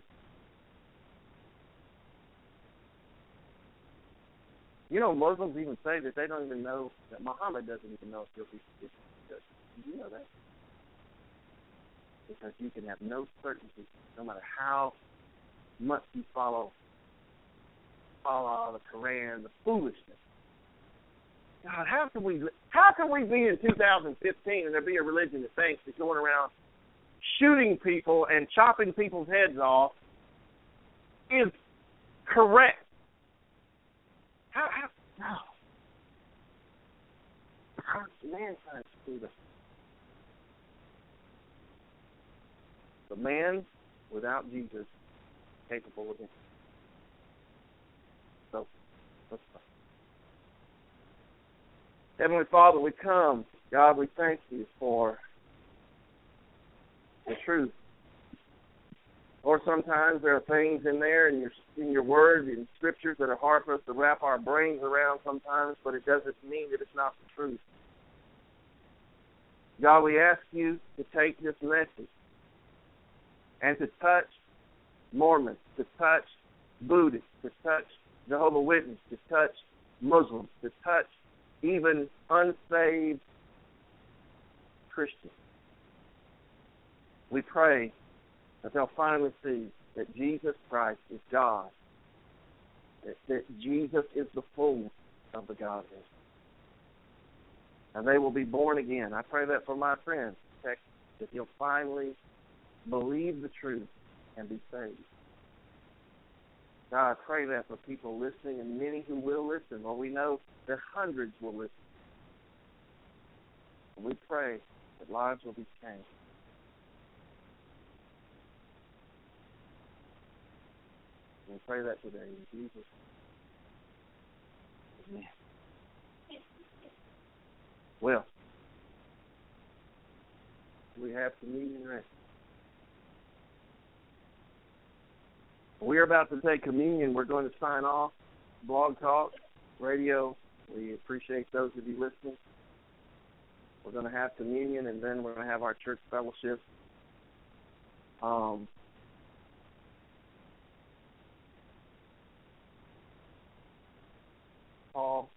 You know, Muslims even say that they don't even know, that Muhammad doesn't even know if he'll be forgiven. Did you know that? Because you can have no certainty, no matter how much you follow the Quran, the foolishness. God, how can we be in 2015 and there be a religion that thinks that going around shooting people and chopping people's heads off is correct? How mankind do this? The man without Jesus is capable of it. So, let's pray. Heavenly Father, we come. God, we thank you for the truth. Or sometimes there are things in there in your word, in scriptures that are hard for us to wrap our brains around sometimes, but it doesn't mean that it's not the truth. God, we ask you to take this message and to touch Mormons, to touch Buddhists, to touch Jehovah's Witnesses, to touch Muslims, to touch even unsaved Christians. We pray that they'll finally see that Jesus Christ is God, that Jesus is the fullness of the Godhead. And they will be born again. I pray that for my friends, that he'll finally believe the truth and be saved. God, I pray that for people listening and many who will listen. Well, we know that hundreds will listen. And we pray that lives will be changed. We pray that today in Jesus' name. Amen. Well, we have communion ready. We're about to take communion. We're going to sign off. Blog Talk Radio. We appreciate those of you listening. We're going to have communion, and then we're going to have our church fellowship. Paul,